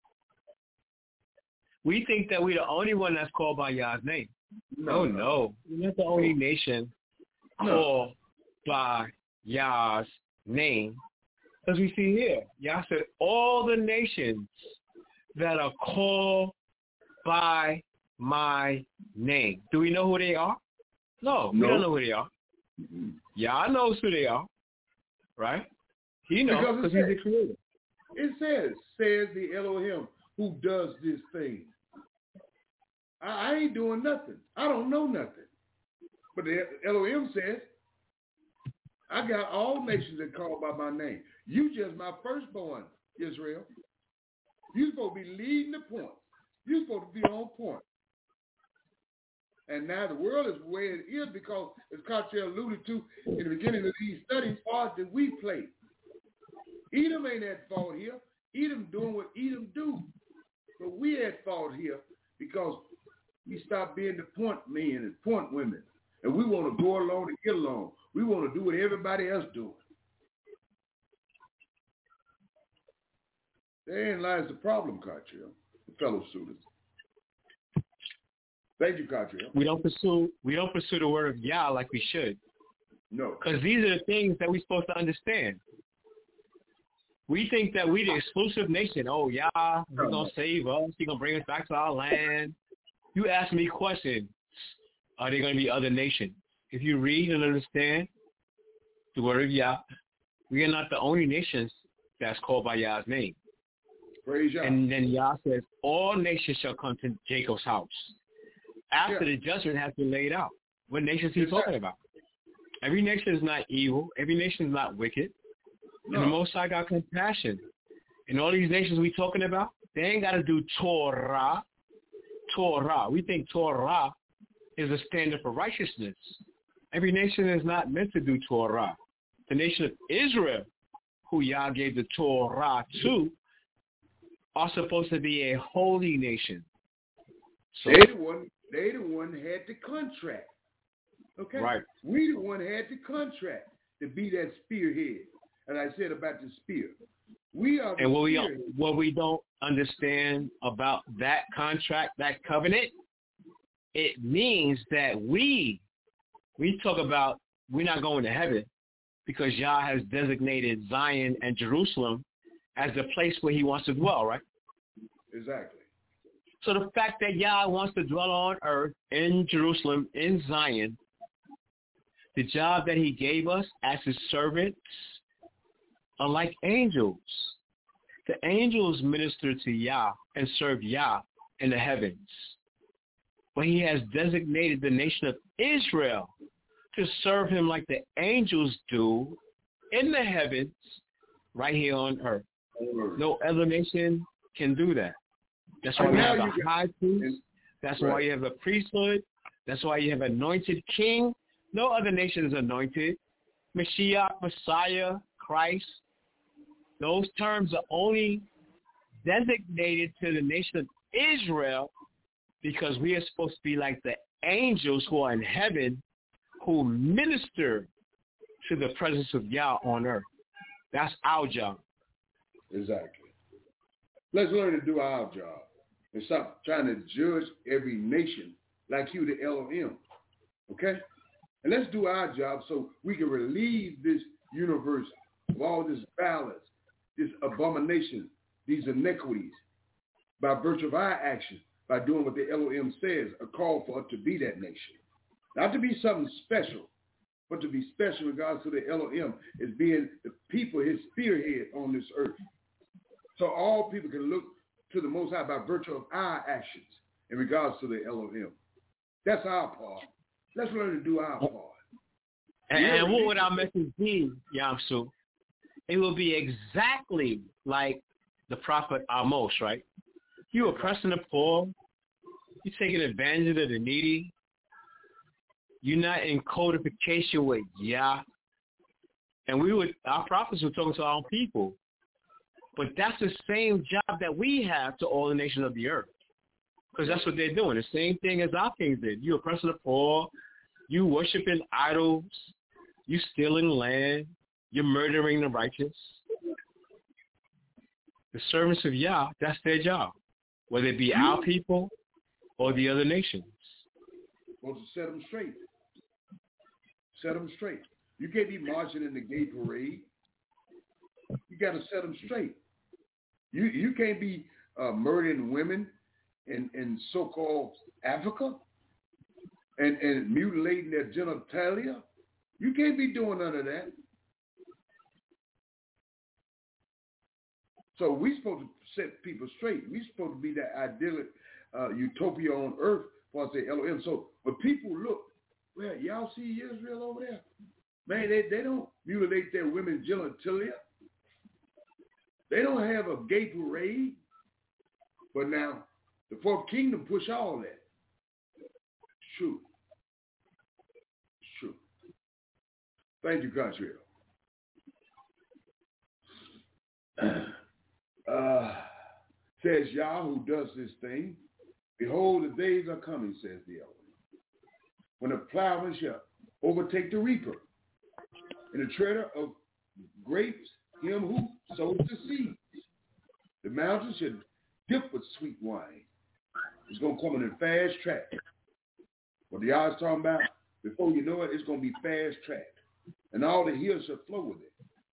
We think that we're the only one that's called by Yah's name. No, oh, no. no. We're not the only nation no. called by Yah's name. As we see here, Yah said, all the nations that are called by my name. Do we know who they are? No, we no. don't know who they are. Mm-hmm. Yah knows who they are, right? He knows because he's the creator. It says, says the Elohim who does this thing. I, I ain't doing nothing. I don't know nothing. But the Elohim says, I got all nations that call by my name. You just my firstborn, Israel. You're supposed to be leading the point. You're supposed to be on point. And now the world is the way it is because, as Cottrell alluded to in the beginning of these studies, part that we play. Edom ain't at fault here. Edom doing what Edom do. But we at fault here because we stopped being the point men and point women. And we want to go along and get along. We want to do what everybody else doing. Therein lies the problem, Cottrell, fellow students. Thank you, Cottrell. We don't pursue we don't pursue the word of Yah like we should. No. Because these are the things that we're supposed to understand. We think that we the exclusive nation. Oh, Yah, he's no. going to save us. He's going to bring us back to our land. You ask me questions. Are there going to be other nations? If you read and understand the word of Yah, we are not the only nations that's called by Yah's name. Praise Yah. And then Yah says, all nations shall come to Jacob's house. After yeah. the judgment has been laid out. What nations is he talking about? Every nation is not evil. Every nation is not wicked. No. And the Most High got compassion. And all these nations we talking about, they ain't got to do Torah. Torah. We think Torah is a standard for righteousness. Every nation is not meant to do Torah. The nation of Israel, who Yah gave the Torah to, are supposed to be a holy nation. So, they the one. They the one had the contract. Okay. Right. We the one had the contract to be that spearhead. And I said about the spear. We are. The and what we spearhead. what we don't understand about that contract, that covenant, it means that we we talk about we're not going to heaven because Yah has designated Zion and Jerusalem as the place where he wants to dwell, right? Exactly. So the fact that Yah wants to dwell on earth in Jerusalem, in Zion, the job that he gave us as his servants are like angels. The angels minister to Yah and serve Yah in the heavens. but he has designated the nation of Israel to serve him like the angels do in the heavens right here on earth. No other nation can do that. That's why we have a high priest. That's why you have a priesthood. That's why you have anointed king. No other nation is anointed. Mashiach, Messiah, Christ. Those terms are only designated to the nation of Israel because we are supposed to be like the angels who are in heaven who minister to the presence of Yah on earth. That's our job. Exactly. Let's learn to do our job and stop trying to judge every nation like you, the Elohim. Okay? And let's do our job so we can relieve this universe of all this violence, this abomination, these iniquities, by virtue of our action, by doing what the Elohim says, a call for us to be that nation. Not to be something special, but to be special in regards to the Elohim as being the people, his spearhead on this earth. So all people can look to the Most High by virtue of our actions in regards to the Elohim. That's our part. Let's learn to do our part. And, and what would our message be, Yamsu? It will be exactly like the prophet Amos, right? You oppressing the poor. You're taking advantage of the needy. You're not in codification with Yah. And we would, our prophets were talking to our own people. But that's the same job that we have to all the nations of the earth. Because that's what they're doing. The same thing as our kings did. You oppressing the poor. You worshiping idols. You stealing land. You're murdering the righteous. The servants of Yah, that's their job. Whether it be our people or the other nations. Well, to set them straight. Set them straight. You can't be marching in the gay parade. You got to set them straight. You you can't be uh, murdering women in, in so-called Africa and, and mutilating their genitalia. You can't be doing none of that. So we're supposed to set people straight. We're supposed to be that idyllic uh, utopia on earth for us to Elohim. So when people look, well, y'all see Israel over there? Man, they, they don't mutilate their women's genitalia. They don't have a gay parade. But now, the fourth kingdom push all that. True. True. Thank you, Contrell. Uh, says Yah, who does this thing, behold, the days are coming, says the Elohim, when the plowman shall overtake the reaper, and the treader of grapes, him who sows the seeds. The mountains should dip with sweet wine. It's going to come in a fast track. What the Yah is talking about, before you know it, it's going to be fast track. And all the hills shall flow with it.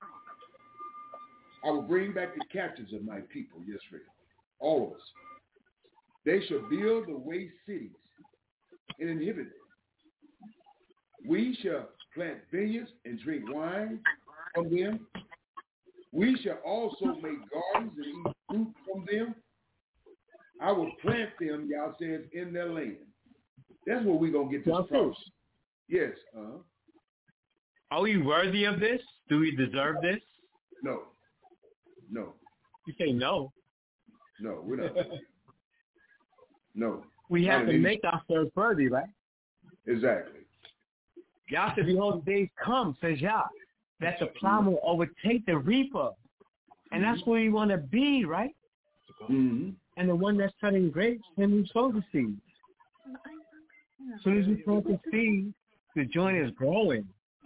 I will bring back the captives of my people, Israel, all of us. They shall build the waste cities and inhabit them. We shall plant vineyards and drink wine from them. We shall also make gardens and eat fruit from them. I will plant them, y'all says, in their land. That's where we're going to get this promise. Yes. Uh-huh. Are we worthy of this? Do we deserve this? No. No. You say no. No, we're not. No. We have to make ourselves worthy, right? Exactly. Yah said, behold, the days come, says Yah, that the plowman will overtake the reaper. And that's where you want to be, right? Mm-hmm. And the one that's cutting grapes, him who sows the seed. As soon as you plant the seed, the joint is growing.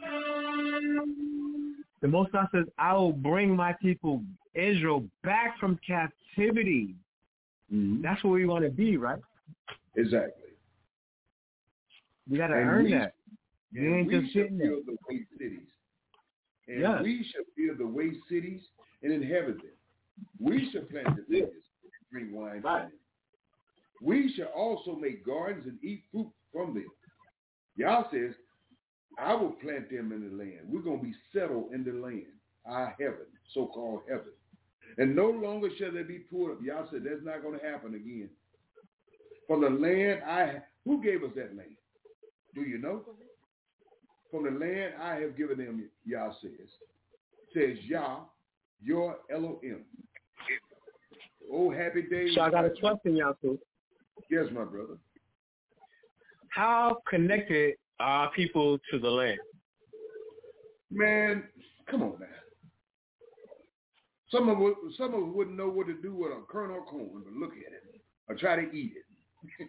The Most High says, I will bring my people, Israel, back from captivity. Mm-hmm. That's where we want to be, right? Exactly. We got to earn we, that. You ain't just sitting there. We shall build the waste cities. And yes. we shall build the waste cities and inhabit them. We shall plant the vineyards and drink wine from them. We shall also make gardens and eat fruit from them. Yah says, I will plant them in the land. We're going to be settled in the land, our heaven, so-called heaven. And no longer shall they be poured up. Yah said that's not going to happen again. From the land I, who gave us that land? Do you know? From the land I have given them, Yah says, says Yah, your Elohim. Oh, happy day. So I got a question, y'all, too. Yes, my brother. How connected are people to the land? Man, come on now. Some of us, some of us wouldn't know what to do with a kernel of corn, but look at it or try to eat it.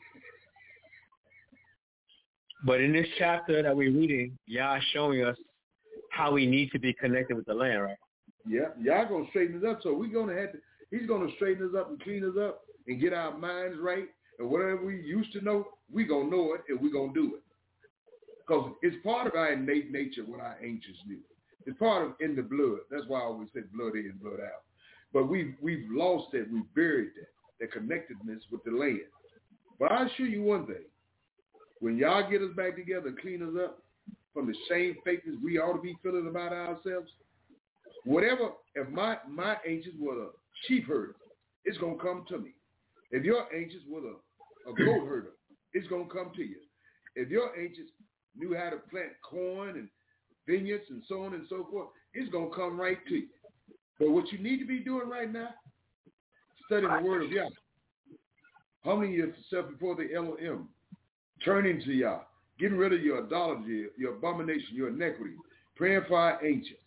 But in this chapter that we're reading, Yah is showing us how we need to be connected with the land, right? Yeah, Yah gonna straighten us up. So we're gonna have to. He's gonna straighten us up and clean us up and get our minds right. And whatever we used to know, we gonna know it and we gonna do it. Because it's part of our innate nature what our ancients knew. It's part of in the blood. That's why I always say blood in, blood out. But we've we've lost that. We've buried that. The connectedness with the land. But I assure you one thing. When y'all get us back together and clean us up from the shamefacedness we ought to be feeling about ourselves, whatever, if my, my ancients were a sheep herder, it's going to come to me. If your ancients were a, a goat herder, it's going to come to you. If your ancients knew how to plant corn and vineyards and so on and so forth, it's going to come right to you. But what you need to be doing right now, studying the word of Yah, humbling yourself before the Elohim, turning to Yah, getting rid of your idolatry, your abomination, your iniquity, praying for our ancients,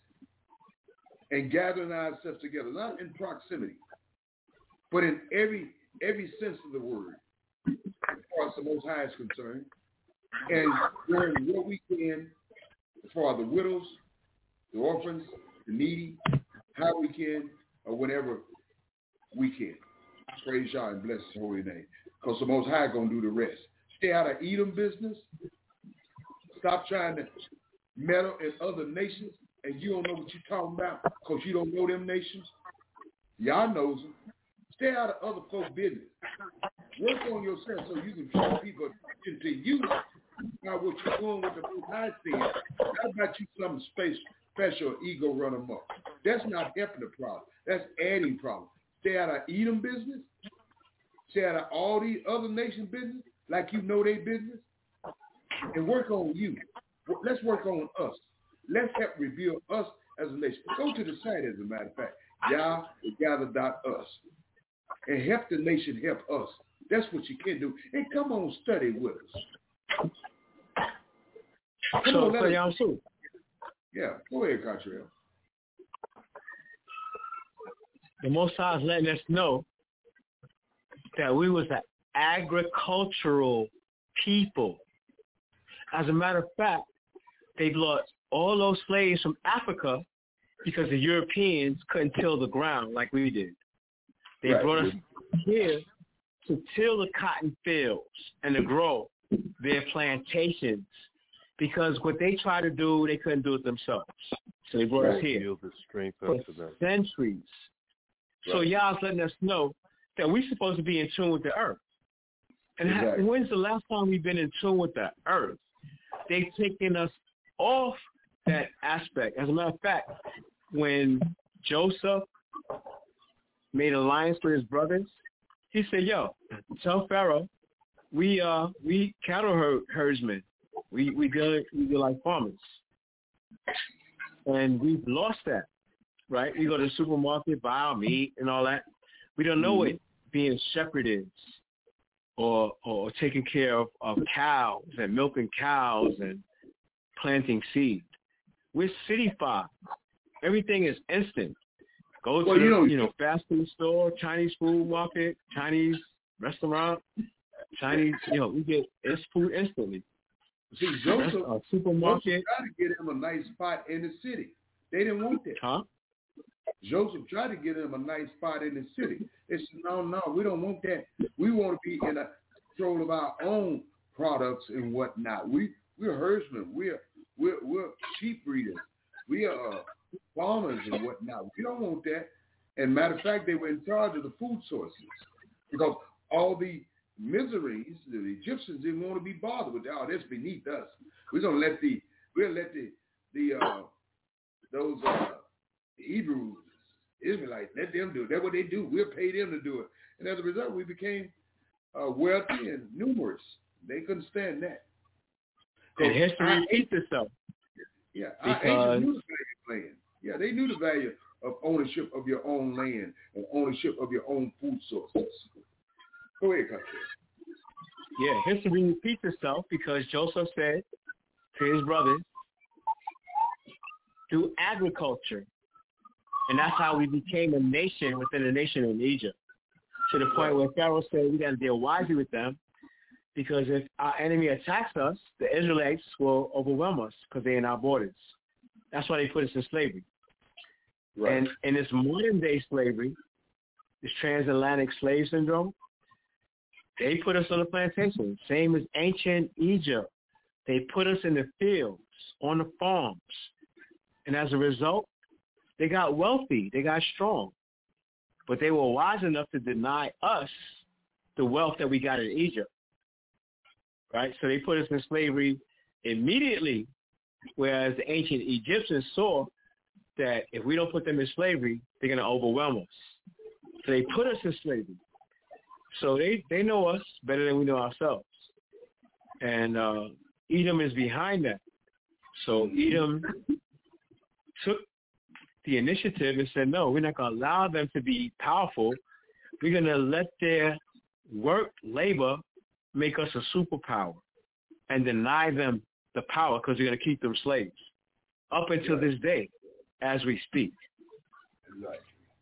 and gathering ourselves together, not in proximity, but in every every sense of the word, as far as the Most High is concerned, and doing what we can as far as the widows, the orphans, the needy, how we can, or whenever we can. Praise Yah and bless His holy name, because the Most High going to do the rest. Stay out of Edom business. Stop trying to meddle in other nations, and you don't know what you're talking about because you don't know them nations. Y'all knows them. Stay out of other folks' business. Work on yourself so you can draw people attention to you. Now what you're doing with the Most High said, how about you something space, special ego run amok? That's not helping the problem. That's adding problems. Stay out of Edom business. Stay out of all these other nation business. Like you know their business, and work on you. Let's work on us. Let's help reveal us as a nation. Go to the site, as a matter of fact, Yah gather dot us, and help the nation help us. That's what you can do. And come on, study with us. Come so, on, so us, y'all see. Yeah, go ahead, Cottrell. The Most High is letting us know that we was an agricultural people. As a matter of fact, they brought all those slaves from Africa because the Europeans couldn't till the ground like we did. They Right. brought us here to till the cotton fields and to grow their plantations because what they tried to do, they couldn't do it themselves. So they brought Right. us here the strength for up to them. centuries. So Right. Yah's letting us know that we're supposed to be in tune with the earth. And Exactly. when's the last time we've been in tune with the earth? They've taken us off that aspect. As a matter of fact, when Joseph made alliance with his brothers, he said, yo, tell Pharaoh, we uh we cattle herd, herdsmen. We we deal we deal like farmers. And we've lost that. Right? We go to the supermarket, buy our meat and all that. We don't know Mm-hmm. what being shepherd is. Or, or taking care of, of cows and milking cows and planting seed. We're city-fied. Everything is instant. Go to Well, the, you know- you know, fast food store, Chinese food market, Chinese restaurant, Chinese, you know, we get it's food instantly. See, Joseph, Rest- a supermarket, Joseph tried to get him a nice spot in the city. They didn't want that. huh? Joseph tried to get him a nice spot in the city. They said, no, no, we don't want that. We want to be in a control of our own products and whatnot. We we're herdsmen. We're we're we're sheep breeders. We are uh, farmers and whatnot. We don't want that. And matter of fact, they were in charge of the food sources because all the miseries, the Egyptians didn't want to be bothered with. Oh, that's beneath us. We're gonna let the we'll let the the uh, those uh, Hebrews, Israelites, let them do it. That's what they do. We'll pay them to do it. And as a result, we became uh, wealthy and numerous. They couldn't stand that. And history repeats itself. Yeah, our ancients knew the value of land. Yeah, they knew the value of ownership of your own land and ownership of your own food sources. Go ahead, Coach. Yeah, history repeats itself because Joseph said to his brothers, through agriculture. And that's how we became a nation within a nation in Egypt. To the point where Pharaoh said we got to deal wisely with them, because if our enemy attacks us, the Israelites will overwhelm us because they're in our borders. That's why they put us in slavery. Right. And in this modern day slavery, this transatlantic slave syndrome, they put us on the plantation, same as ancient Egypt. They put us in the fields, on the farms. And as a result, they got wealthy, they got strong. But they were wise enough to deny us the wealth that we got in Egypt. Right? So they put us in slavery immediately, whereas the ancient Egyptians saw that if we don't put them in slavery, they're going to overwhelm us. So they put us in slavery. So they, they know us better than we know ourselves. And uh, Edom is behind that. So Edom took the initiative and said, no, we're not going to allow them to be powerful. We're going to let their work, labor, make us a superpower and deny them the power because we're going to keep them slaves up until right. this day as we speak. Exactly.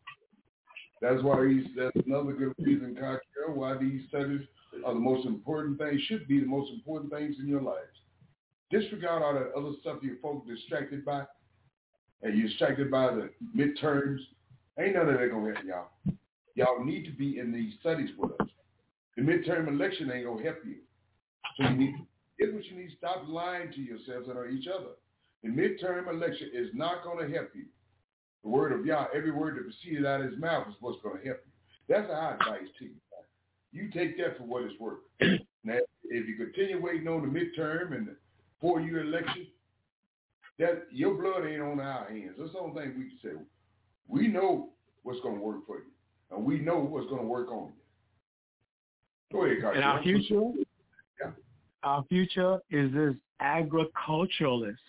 That's why he's, that's another good reason, Cocktail, why these studies are the most important things, should be the most important things in your lives. Disregard all that other stuff you folks distracted by, and you're distracted by the midterms. Ain't none of that going to help y'all. Y'all need to be in these studies with us. The midterm election ain't going to help you. So you need to get what you need. Stop lying to yourselves and on each other. The midterm election is not going to help you. The word of Yah, every word that proceeded out of his mouth is what's going to help you. That's our advice to you. You take that for what it's worth. Now, if you continue waiting on the midterm and the four-year election, that your blood ain't on our hands. That's the only thing we can say. We know what's going to work for you, and we know what's going to work on you. Go ahead, Carter. And our future, yeah. our future is this agriculturalist.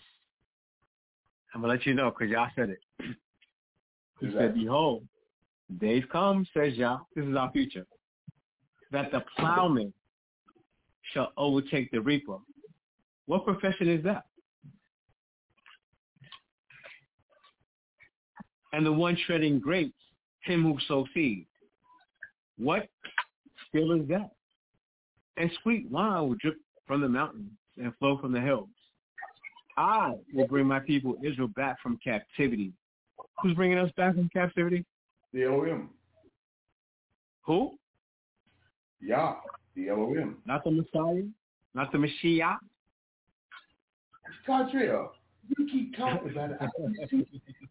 I'm going to let you know because y'all said it. He exactly. said, behold, days come, says Yah, this is our future, that the plowman shall overtake the reaper. What profession is that? And the one treading grapes, him who sows seed. What skill is that? And sweet wine will drip from the mountains and flow from the hills. I will bring my people Israel back from captivity. Who's bringing us back from captivity? The Elohim. Who? Yah, the Elohim. Not the Messiah? Not the Mashiach? Kadria, you keep talking about it.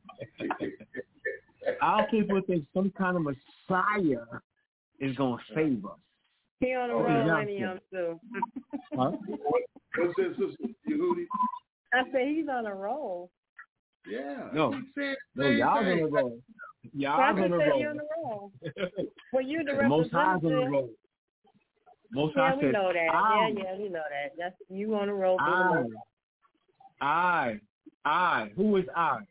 Our people think some kind of Messiah is going to save us. He on the oh, roll, ain't he, um, too? Huh? What's this, Yehudi? I said he's on a roll. Yeah. No, no, y'all on the roll. Y'all on the roll. on the roll. Well, you the Most High's on the representative. roll. Most Yeah, High we said, know that. I, Yeah, yeah, we know that. That's you on the roll. I, I, I. Who is I?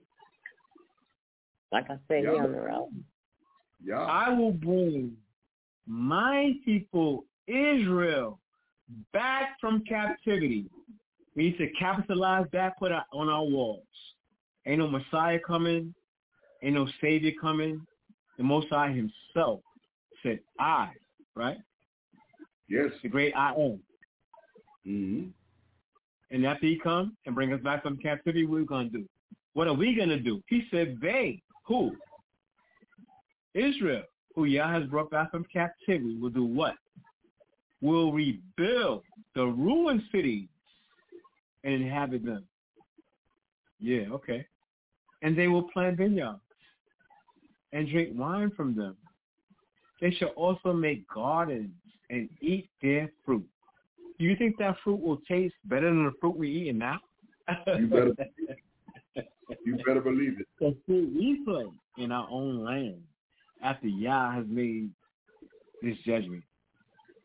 Like I said, yeah. he on the roll. Yeah. I will bring my people Israel back from captivity. We need to capitalize that, put it on our walls. Ain't no Messiah coming. Ain't no Savior coming. The Most High himself said, I, right? Yes. The great I am. Mm-hmm. And after he comes and bring us back from captivity, what are we going to do? What are we going to do? He said, they, who? Israel, who Yah has brought back from captivity, will do what? Will rebuild the ruined cities and inhabit them. Yeah, okay. And they will plant vineyards and drink wine from them. They shall also make gardens and eat their fruit. Do you think that fruit will taste better than the fruit we're eating now? You better, you better believe it. The fruit we plant in our own land after Yah has made this judgment.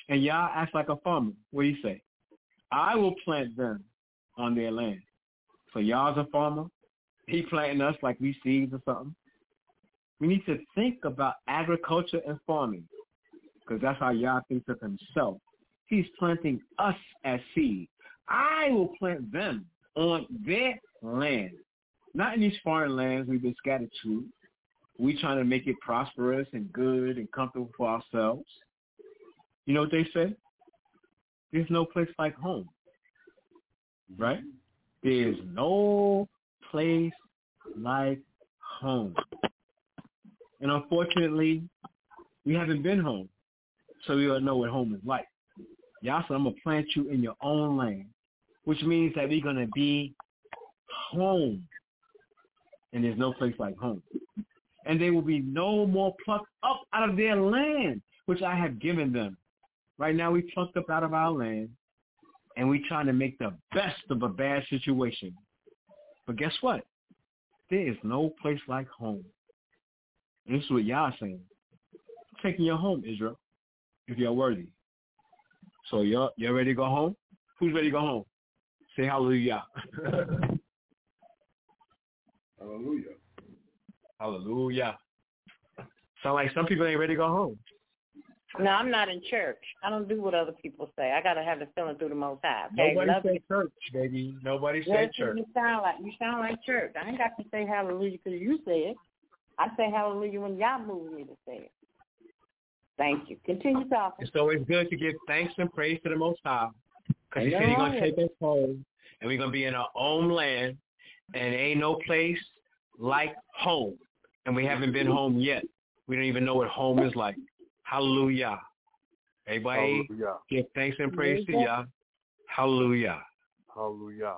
And Yah acts like a farmer. What do you say? I will plant them on their land. So Yah's a farmer. He planting us like we seeds or something. We need to think about agriculture and farming because that's how Yah thinks of himself. He's planting us as seed. I will plant them on their land. Not in these foreign lands we've been scattered to. We trying to make it prosperous and good and comfortable for ourselves. You know what they say? There's no place like home. Right? There's no place like home. And unfortunately, we haven't been home. So we don't know what home is like. Y'all said, I'm going to plant you in your own land, which means that we're going to be home. And there's no place like home. And there will be no more plucked up out of their land, which I have given them. Right now, we plucked up out of our land, and we're trying to make the best of a bad situation. But guess what? There is no place like home. And this is what y'all saying. I'm taking you home, Israel, if you're worthy. So y'all, y'all ready to go home? Who's ready to go home? Say hallelujah. Hallelujah. Hallelujah. Sound like some people ain't ready to go home. No, I'm not in church. I don't do what other people say. I got to have the feeling through the Most High. Okay? Nobody Love said you. church, baby. Nobody Yes, said church. You sound like you sound like church. I ain't got to say hallelujah because you say it. I say hallelujah when y'all move me to say it. Thank you. Continue talking. It's always good to give thanks and praise to the Most High because he said he's going to take us home and we're going to be in our own land and ain't no place like home. And we haven't been home yet. We don't even know what home is like. Hallelujah. Everybody Hallelujah. give thanks and praise to Yah. Hallelujah. Hallelujah.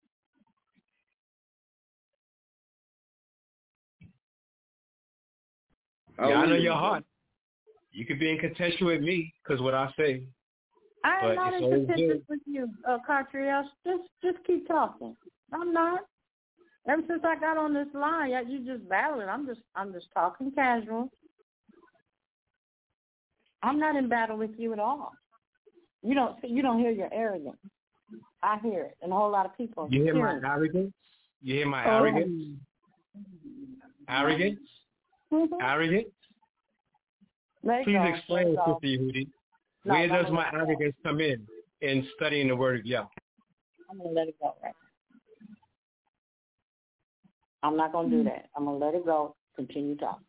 Yeah, I know your heart. You could be in contention with me because what I say. I'm but not it's in always contention good. with you, uh, Cartriel. Just, just keep talking. I'm not. Ever since I got on this line, yeah, you just battling. I'm just, I'm just talking casual. I'm not in battle with you at all. You don't, you don't hear your arrogance. I hear it, and a whole lot of people. You hear my it. arrogance? You hear my Oh. arrogance? Arrogance? Mm-hmm. Arrogance? Let Please go. explain, Let go. Sister Yehudi. No, Where I'm does gonna my let it go. arrogance come in in studying the Word of Yah? I'm going to let it go right now. I'm not going to do that. I'm going to let it go. Continue talking.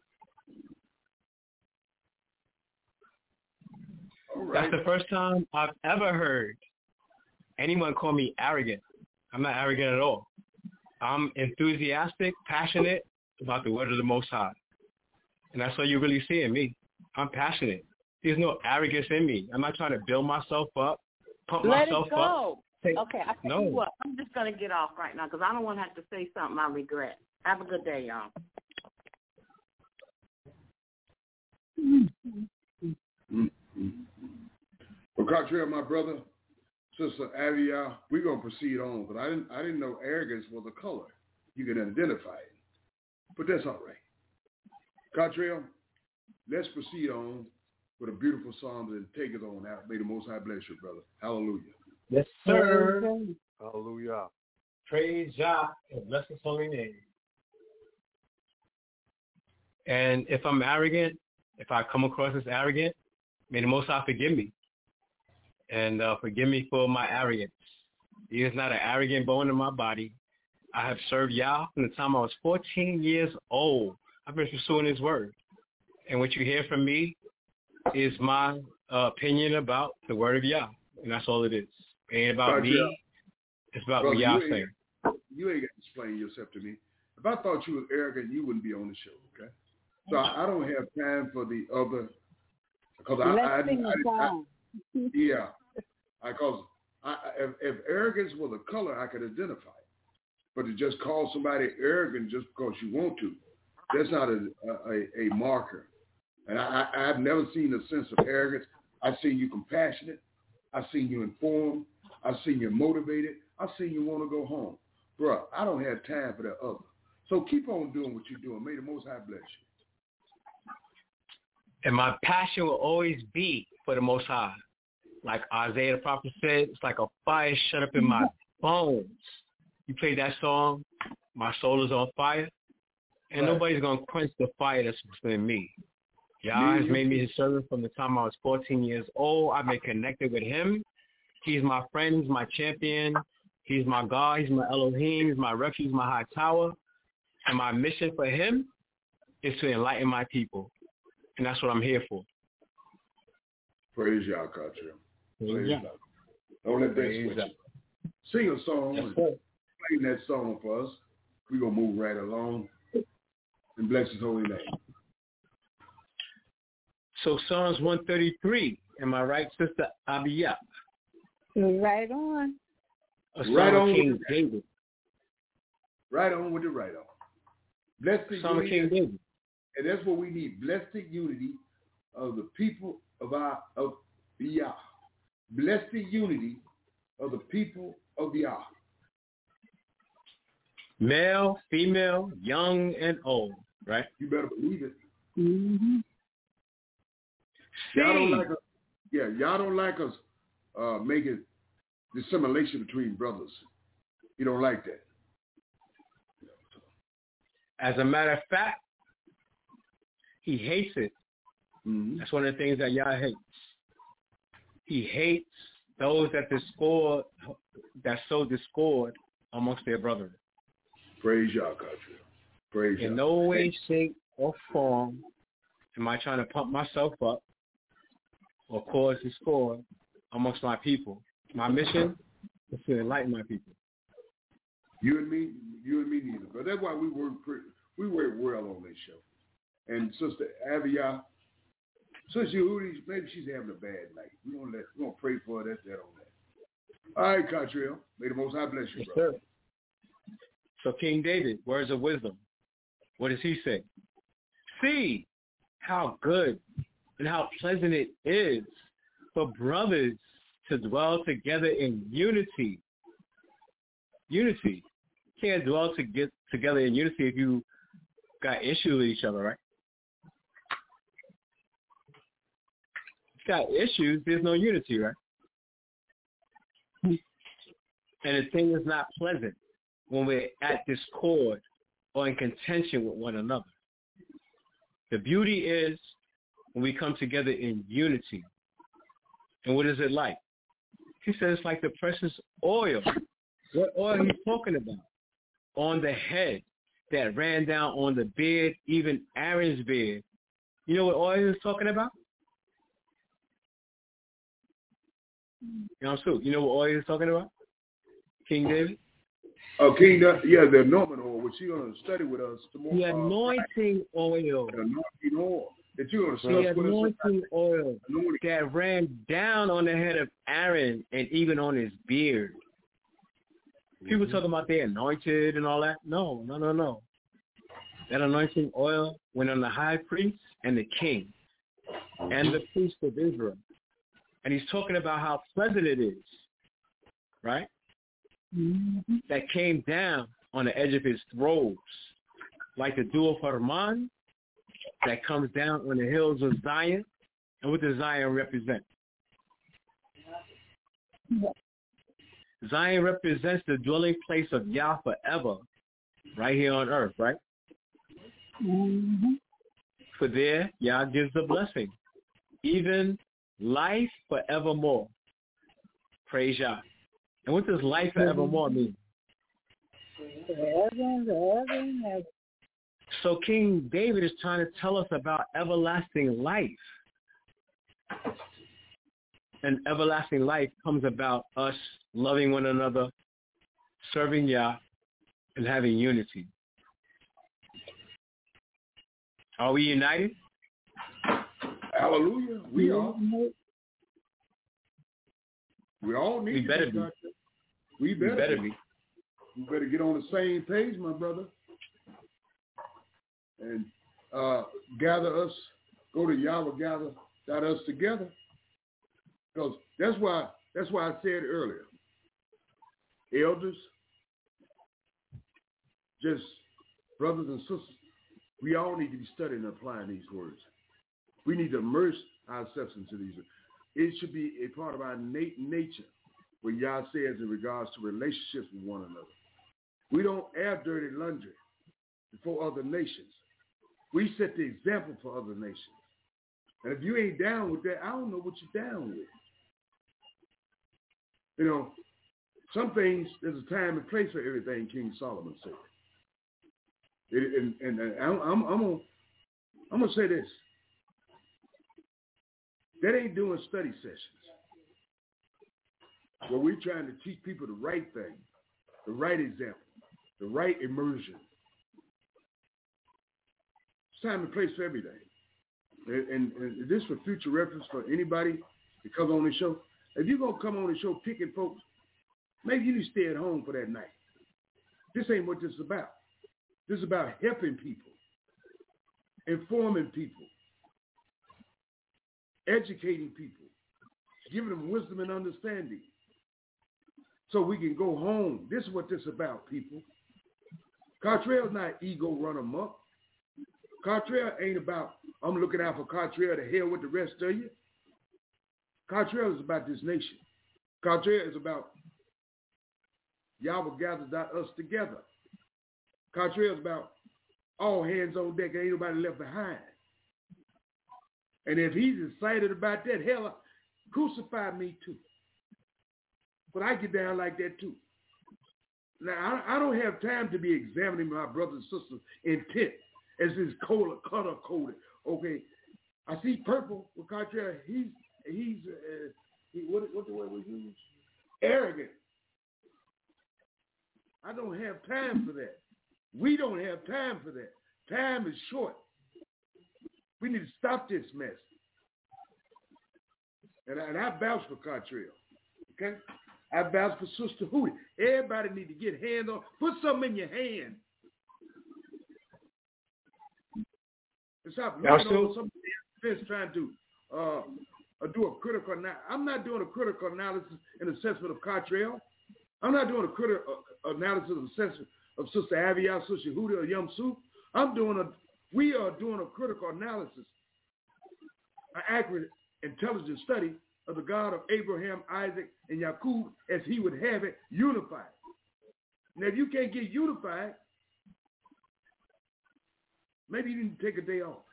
All right. That's the first time I've ever heard anyone call me arrogant. I'm not arrogant at all. I'm enthusiastic, passionate about the Word of the Most High. And that's what you really see in me. I'm passionate. There's no arrogance in me. I'm not trying to build myself up, pump Let myself it go. up. Say, Okay, I tell no. you what, I'm just going to get off right now because I don't want to have to say something I regret. Have a good day, y'all. Mm-hmm. Well, Cartriel, my brother, Sister Avia, we're going to proceed on because I didn't, I didn't know arrogance was a color. You can identify it. But that's all right. Cartriel, let's proceed on with a beautiful psalm and take it on out. May the Most High bless you, brother. Hallelujah. Yes, sir. Hallelujah. Praise Yah and bless His holy name. And if I'm arrogant, if I come across as arrogant, may the Most High forgive me. And uh, forgive me for my arrogance. He is not an arrogant bone in my body. I have served Yah from the time I was fourteen years old. I've been pursuing His word. And what you hear from me is my uh, opinion about the word of Yah. And that's all it is. It ain't about Cartriel, me. It's about brother, what Yah you saying. ain't, you ain't got to explain yourself to me. If I thought you was arrogant, you wouldn't be on the show, okay? So I, I don't have time for the other, because I, Let's I, sing I, a song. I, yeah, because I, I, if, if arrogance was a color, I could identify it. But to just call somebody arrogant just because you want to, that's not a a, a marker. And I, I, I've never seen a sense of arrogance. I've seen you compassionate. I've seen you informed. I've seen you motivated. I've seen you want to go home. Bruh, I don't have time for that other. So keep on doing what you're doing. May the Most High bless And my passion will always be for the Most High. Like Isaiah the prophet said, it's like a fire shut up in my bones. You play that song, my soul is on fire, and right. nobody's going to quench the fire that's within me. Yah has made me his servant from the time I was fourteen years old. I've been connected with him. He's my friend. He's my champion. He's my God. He's my Elohim. He's my refuge, my high tower. And my mission for him is to enlighten my people. And that's what I'm here for. Praise Yah, Cartrell. Praise Yah. Don't let that switch. Sing a song yes, and play that song for us. We're going to move right along and bless his holy name. So Psalms one thirty-three, am I right, Sister Abiyah? Right on. A song right on of King David. Right on with the right on. Bless the song unity, of King David. And that's what we need. Bless the unity of the people of our of Yah. Bless the unity of the people of Yah. Male, female, young, and old, right? You better believe it. Mm-hmm. Y'all don't like us. Yeah, y'all don't like us uh, making dissimulation between brothers. You don't like that. As a matter of fact, he hates it. Mm-hmm. That's one of the things that Yah hates. He hates those that discord, that sow discord amongst their brethren. Praise Yah, Cartrell. Praise Yah. In no way, shape, or form am I trying to pump myself up or cause discord amongst my people. My mission is to enlighten my people. You and me, you and me neither. But that's why we work pretty, we work well on this show. And Sister Abiyah, Sister Yehudi, maybe she's having a bad night. We're gonna let we're gonna pray for her. That's that on that. All right, Cartrell. May the Most High bless you, Yes, brother. sir. So King David, words of wisdom. What does he say? See how good and how pleasant it is for brothers to dwell together in unity. Unity. You can't dwell to get together in unity if you got issues with each other, right? If you got issues, there's no unity, right? And the thing is not pleasant when we're at discord or in contention with one another. The beauty is when we come together in unity. And what is it like? He says it's like the precious oil. What oil he's talking about? On the head that ran down on the beard, even Aaron's beard. You know what oil he's talking about? You know, so, you know what oil he's talking about? King David? Oh, King, uh, yeah, the anointing oil, which you're going to study with us tomorrow. The anointing uh, oil. The anointing oil that you're going to study the with us. The anointing oil anointing. that ran down on the head of Aaron and even on his beard. People mm-hmm. talking about they anointed and all that. No, no, no, no. That anointing oil went on the high priest and the king mm-hmm. and the priest of Israel. And he's talking about how pleasant it is, right? Mm-hmm. That came down on the edge of his robes, like the dew of Hermon that comes down on the hills of Zion. And what does Zion represent? Zion represents the dwelling place of Yah forever, right here on earth, right? Mm-hmm. For there, Yah gives the blessing, even life forevermore. Praise Yah. And what does life forevermore mean? Forever, forever, ever. So King David is trying to tell us about everlasting life. And everlasting life comes about us loving one another, serving Yah, and having unity. Are we united? Hallelujah. We are. We all need we to better be. be. We better, we better be. be. We better get on the same page, my brother. And uh, gather us, go to Yahweh, gather, got us together. Because that's why that's why I said earlier, elders, just brothers and sisters, we all need to be studying and applying these words. We need to immerse ourselves into these. It should be a part of our innate nature, what Yah says in regards to relationships with one another. We don't air dirty laundry before other nations. We set the example for other nations. And if you ain't down with that, I don't know what you're down with. You know, some things, there's a time and place for everything, King Solomon said. It, and, and, and I'm, I'm, I'm gonna, I'm gonna say this. That ain't doing study sessions where we're trying to teach people the right thing, the right example, the right immersion. It's time and place for everything. And, and, and this for future reference for anybody that comes on the show. If you're going to come on the show picking folks, maybe you need to stay at home for that night. This ain't what this is about. This is about helping people, informing people, educating people, giving them wisdom and understanding so we can go home. This is what this is about, people. Cartrell's not ego run amok. Cartrell ain't about, I'm looking out for Cartrell to hell with the rest of you. Cartrell is about this nation. Cartrell is about Yahweh gathers us together. Cartrell is about all hands on deck, ain't nobody left behind. And if he's excited about that, hell, crucify me too. But I get down like that too. Now, I, I don't have time to be examining my brothers and sisters' intent as this color, color coded. Okay, I see purple with Cartrell. He's, he's uh, he, what, what the word we use? Arrogant. I don't have time for that. We don't have time for that. Time is short. We need to stop this mess. And I, and I vouch for Cartrell. Okay? I vouch for Sister Hootie. Everybody need to get hands on. Put something in your hand. And stop looking over somebody else trying to uh, uh, do a critical analysis. I'm not doing a critical analysis and assessment of Cartrell. I'm not doing a critical uh, analysis and assessment of Sister Avia, Sister Hootie, or Yum Soup. I'm doing a, we are doing a critical analysis, an accurate, intelligent study of the God of Abraham, Isaac, and Jacob as he would have it unified. Now, if you can't get unified, maybe you need to take a day off.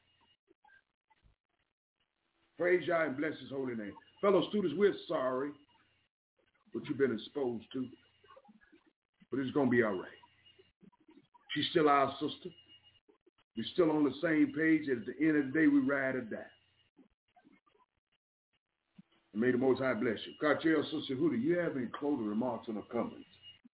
Praise Yah and bless his holy name. Fellow students, we're sorry what you've been exposed to, but it's going to be all right. She's still our sister. We're still on the same page. At the end of the day, we ride or die. And may the Most High bless you. Cartrell, Sister Hootie, you have any closing remarks on the comments?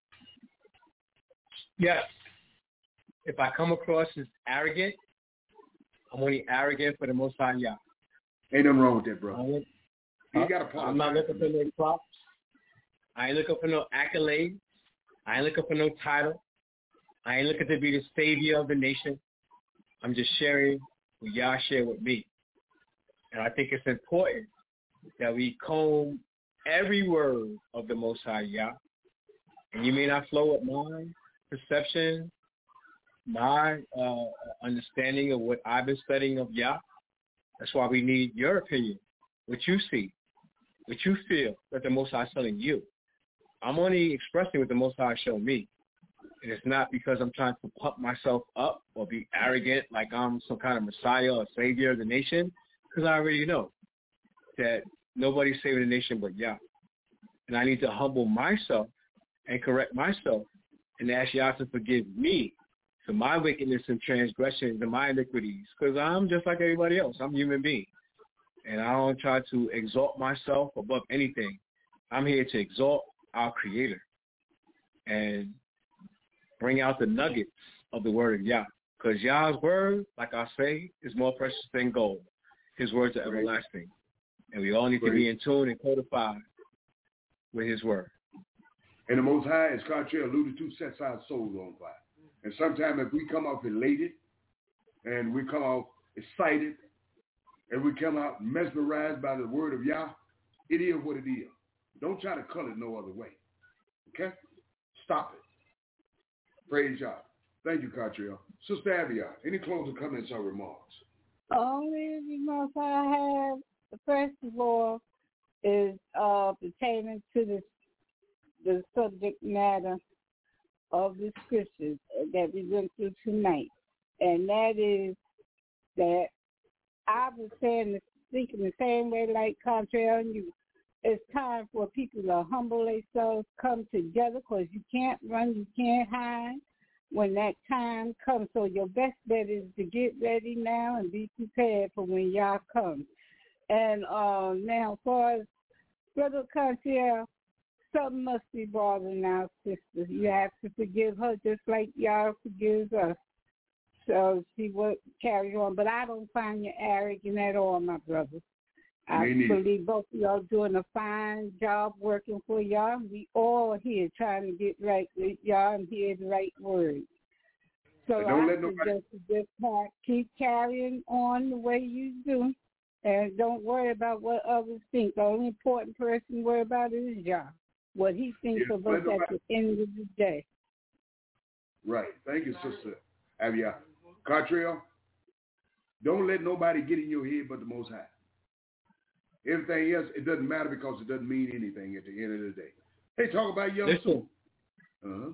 Yes. If I come across as arrogant, I'm only arrogant for the Most High Yah. Ain't nothing wrong with that, brother. You huh? got to I'm not looking for no props. I ain't looking for no accolades. I ain't looking for no title. I ain't looking to be the savior of the nation. I'm just sharing what Yah shared with me. And I think it's important that we comb every word of the Most High Yah. And you may not flow with my perception, my uh, understanding of what I've been studying of Yah. That's why we need your opinion, what you see, what you feel that the Most High is telling you. I'm only expressing what the Most High showed me. And it's not because I'm trying to pump myself up or be arrogant like I'm some kind of Messiah or savior of the nation, because I already know that nobody's saving the nation but Yah. And I need to humble myself and correct myself and ask Yah to forgive me for my wickedness and transgressions and my iniquities, because I'm just like everybody else. I'm a human being. And I don't try to exalt myself above anything. I'm here to exalt our Creator and bring out the nuggets of the word of Yah. Because Yah's word, like I say, is more precious than gold. His words are everlasting. And we all need to be in tune and codified with his word. And the Most High, as Cartrell alluded to, sets our souls on fire. And sometimes if we come off elated and we come off excited and we come out mesmerized by the word of Yah, it is what it is. Don't try to color it no other way. Okay? Stop it. Praise Yah. Thank you, Cartrell. Sister Avia, any closing comments or remarks? Only remarks I have, first of all, is uh, pertaining to the the subject matter of the scriptures that we went through tonight, and that is that I was saying, thinking the same way like contrary on you. It's time for people to humble themselves, come together, because you can't run, you can't hide when that time comes. So your best bet is to get ready now and be prepared for when y'all come. And uh, now, as far as Brother Concierge, something must be bothering our sister. You have to forgive her just like y'all forgive us. So she will carry on. But I don't find you arrogant at all, my brother. I believe both of y'all doing a fine job working for y'all. We all here trying to get right with y'all and hear the right words. So don't I let nobody... suggest you just keep carrying on the way you do, and don't worry about what others think. The only important person to worry about is y'all, what he thinks yeah, of us nobody... at the end of the day. Right. Thank you, Sister Avia. Cartrell, don't let nobody get in your head but the Most High. Everything else, it doesn't matter because it doesn't mean anything at the end of the day. They talk about young Listen, uh-huh.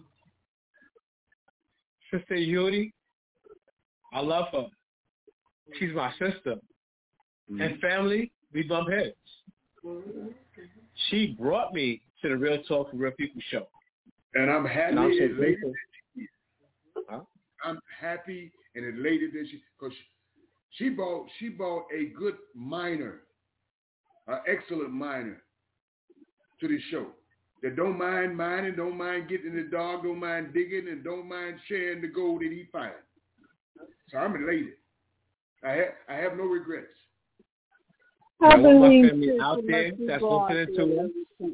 Sister Yuri, I love her. She's my sister. Mm-hmm. And family, we bump heads. Mm-hmm. She brought me to the Real Talk for Real People show. And I'm happy and, I'm so and elated that she is. Huh? I'm happy and elated that she, because she, she bought she bought a good minor, an excellent minor to the show that don't mind mining, don't mind getting the dog, don't mind digging, and don't mind sharing the gold that he finds. So I'm elated. I have I have no regrets. I, I want my family out there that's listening to us.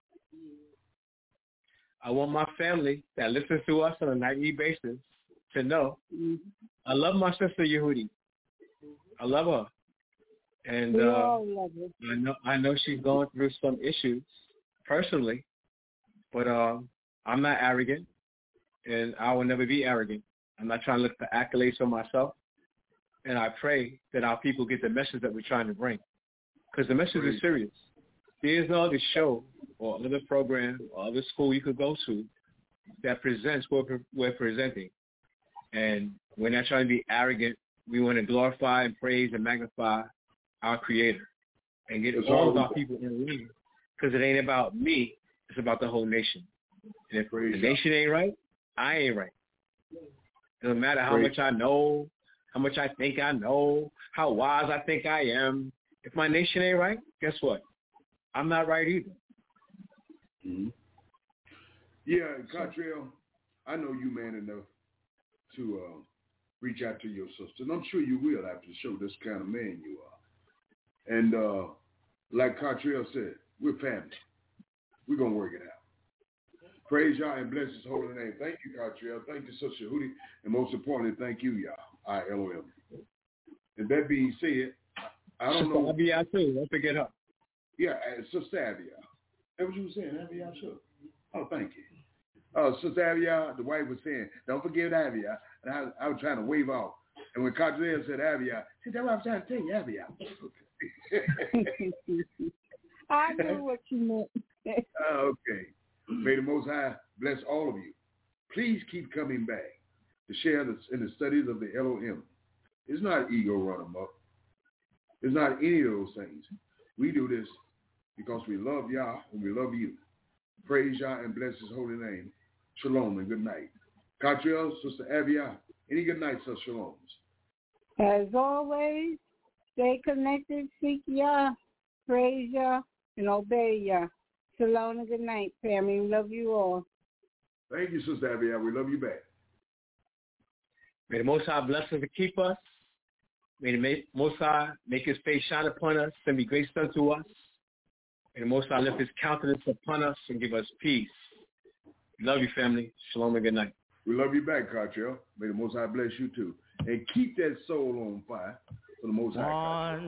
I want my family that listens to us on a nightly basis to know mm-hmm. I love my sister Yehudi. I love her. And we uh, all love her. I know I know she's going through some issues personally, but uh, I'm not arrogant, and I will never be arrogant. I'm not trying to look for accolades for myself, and I pray that our people get the message that we're trying to bring, because the message is serious. There is no other show or other program or other school you could go to that presents what we're presenting. And we're not trying to be arrogant. We want to glorify and praise and magnify our Creator and get it's all of our people in the room, because it ain't about me. It's about the whole nation. And if the nation ain't right, I ain't right. It doesn't matter how much I know, how much I think I know, how wise I think I am. If my nation ain't right, guess what? I'm not right either. Mm-hmm. Yeah, Cottrell, I know you man enough to uh, reach out to your sister, and I'm sure you will after the show. This kind of man you are. And uh, like Cottrell said, we're family. We're going to work it out. Praise y'all and bless his holy name. Thank you, Cottrell. Thank you, Sister Hootie. And most importantly, thank you, y'all. I L O M. And that being said, I don't Sister know. Avia too. Don't forget her. Yeah, uh, Sister Avia. That's what you were saying, Avia, sure. Oh, thank you. Uh, Sister Avia, the wife was saying, don't forget Avia. And I, I was trying to wave off. And when Cottrell said Avia, see, that's what I was trying to tell you, Avia. I knew what you meant. uh, okay. May the Most High bless all of you. Please keep coming back to share this in the studies of the Elohim. It's not ego run amok. It's not any of those things. We do this because we love Yah and we love you. Praise Yah and bless his holy name. Shalom and good night. Cottrell, Sister Avia, any good nights or shaloms? As always, stay connected, seek Yah, praise Yah, and obey Yah. Shalom and good night, family. We love you all. Thank you, Sister Avia. We love you back. May the Most High bless us to keep us. May the Most High make his face shine upon us and be gracious unto us. May the Most High lift his countenance upon us and give us peace. Love you, family. Shalom and good night. We love you back, Cottrell. May the Most High bless you too. And keep that soul on fire for the Most High. One,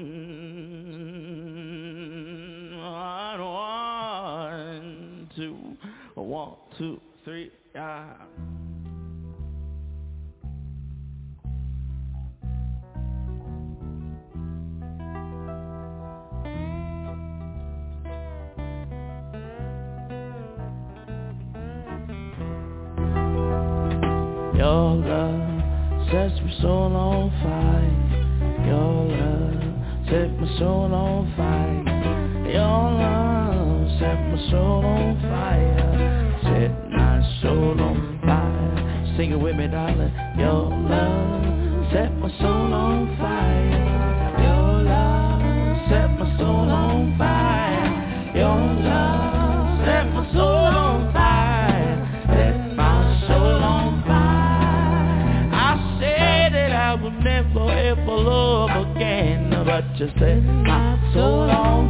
one, two, one, two, three, ah. Your love sets my soul on fire. Your love set my soul on fire. Your love set my soul on fire. Set my soul on fire. Sing it with me, darling. Your love set my soul on fire. Your love set my soul on fire. Your love set my soul on fire. Set my soul on fire. I said that I would never ever love again, but you set my soul on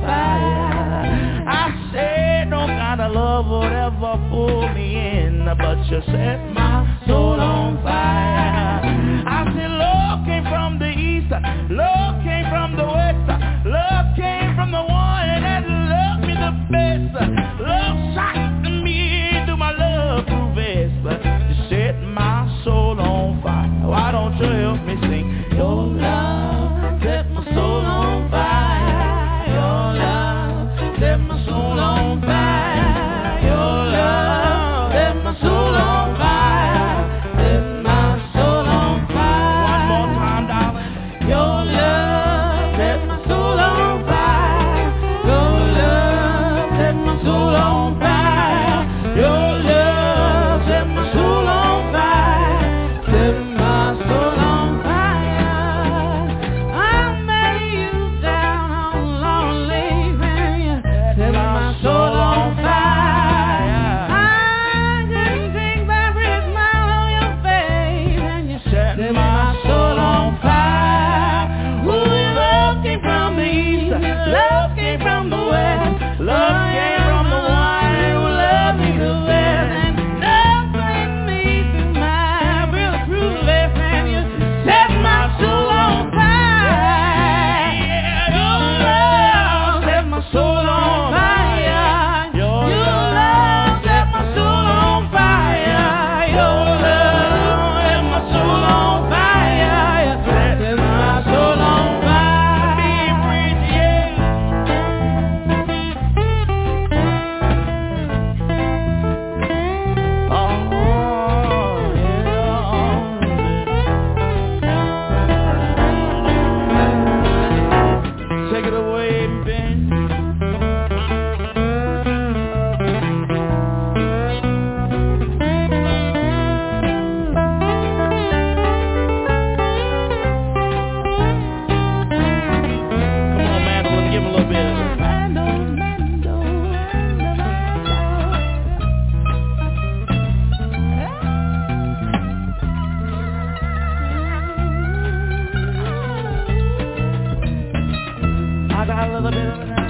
fire. I said no kind of love would ever pull me in, but you set my soul on fire. I said love came from the east, love came from the west, love came from the one that loved me the best. Love shot me through my love through vest. You set my soul on fire. Why don't you help me sing? Your love set my soul on fire. Your love set my soul on fire. Your love set my soul on fire. Set my soul on fire. One more time, darling. Your love set my soul on fire. Your love set my soul on fire. Your love set my soul on fire. Set my soul on fire. I met you down on Lonely Valley. Set my soul on fire. I couldn't think that big smile on your face, and you set my soul on fire. Ooh, love came from the east, love came from the west, love came from the one who loved me the best, and love brings me to my bulletproof vest, and you set my soul on fire. Your love set my soul on fire. Your love set my soul on fire. Your love set my soul on fire. Set my soul on fire. Be free, yeah. Oh, yeah. Take it away, Ben. Come on, Madeline, give him a little bit of it. I got a little bit of it now.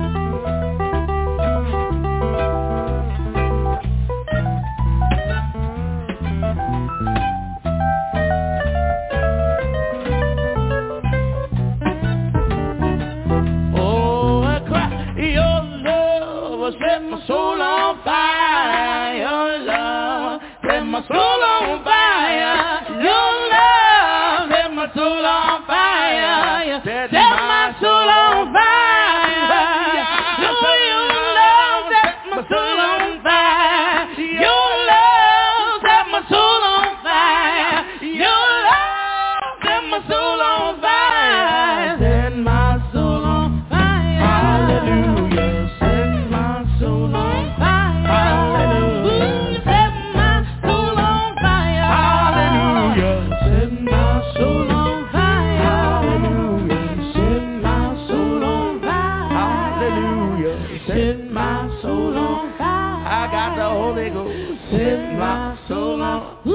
Oh, I cry. Your love set my soul on fire. Your love set my soul on fire. Your love set my soul on fire. Set my soul on fire. Your love set my soul on fire. Your love set my soul on fire. Your love set my soul on fire. Set my soul on fire. Hallelujah. Set my soul on fire. Hallelujah. Set my soul on fire. Hallelujah. Set my soul on fire. Hallelujah. Set my soul on fire. Hallelujah. Set my soul on fire. I got the Holy Ghost. Set my soul on.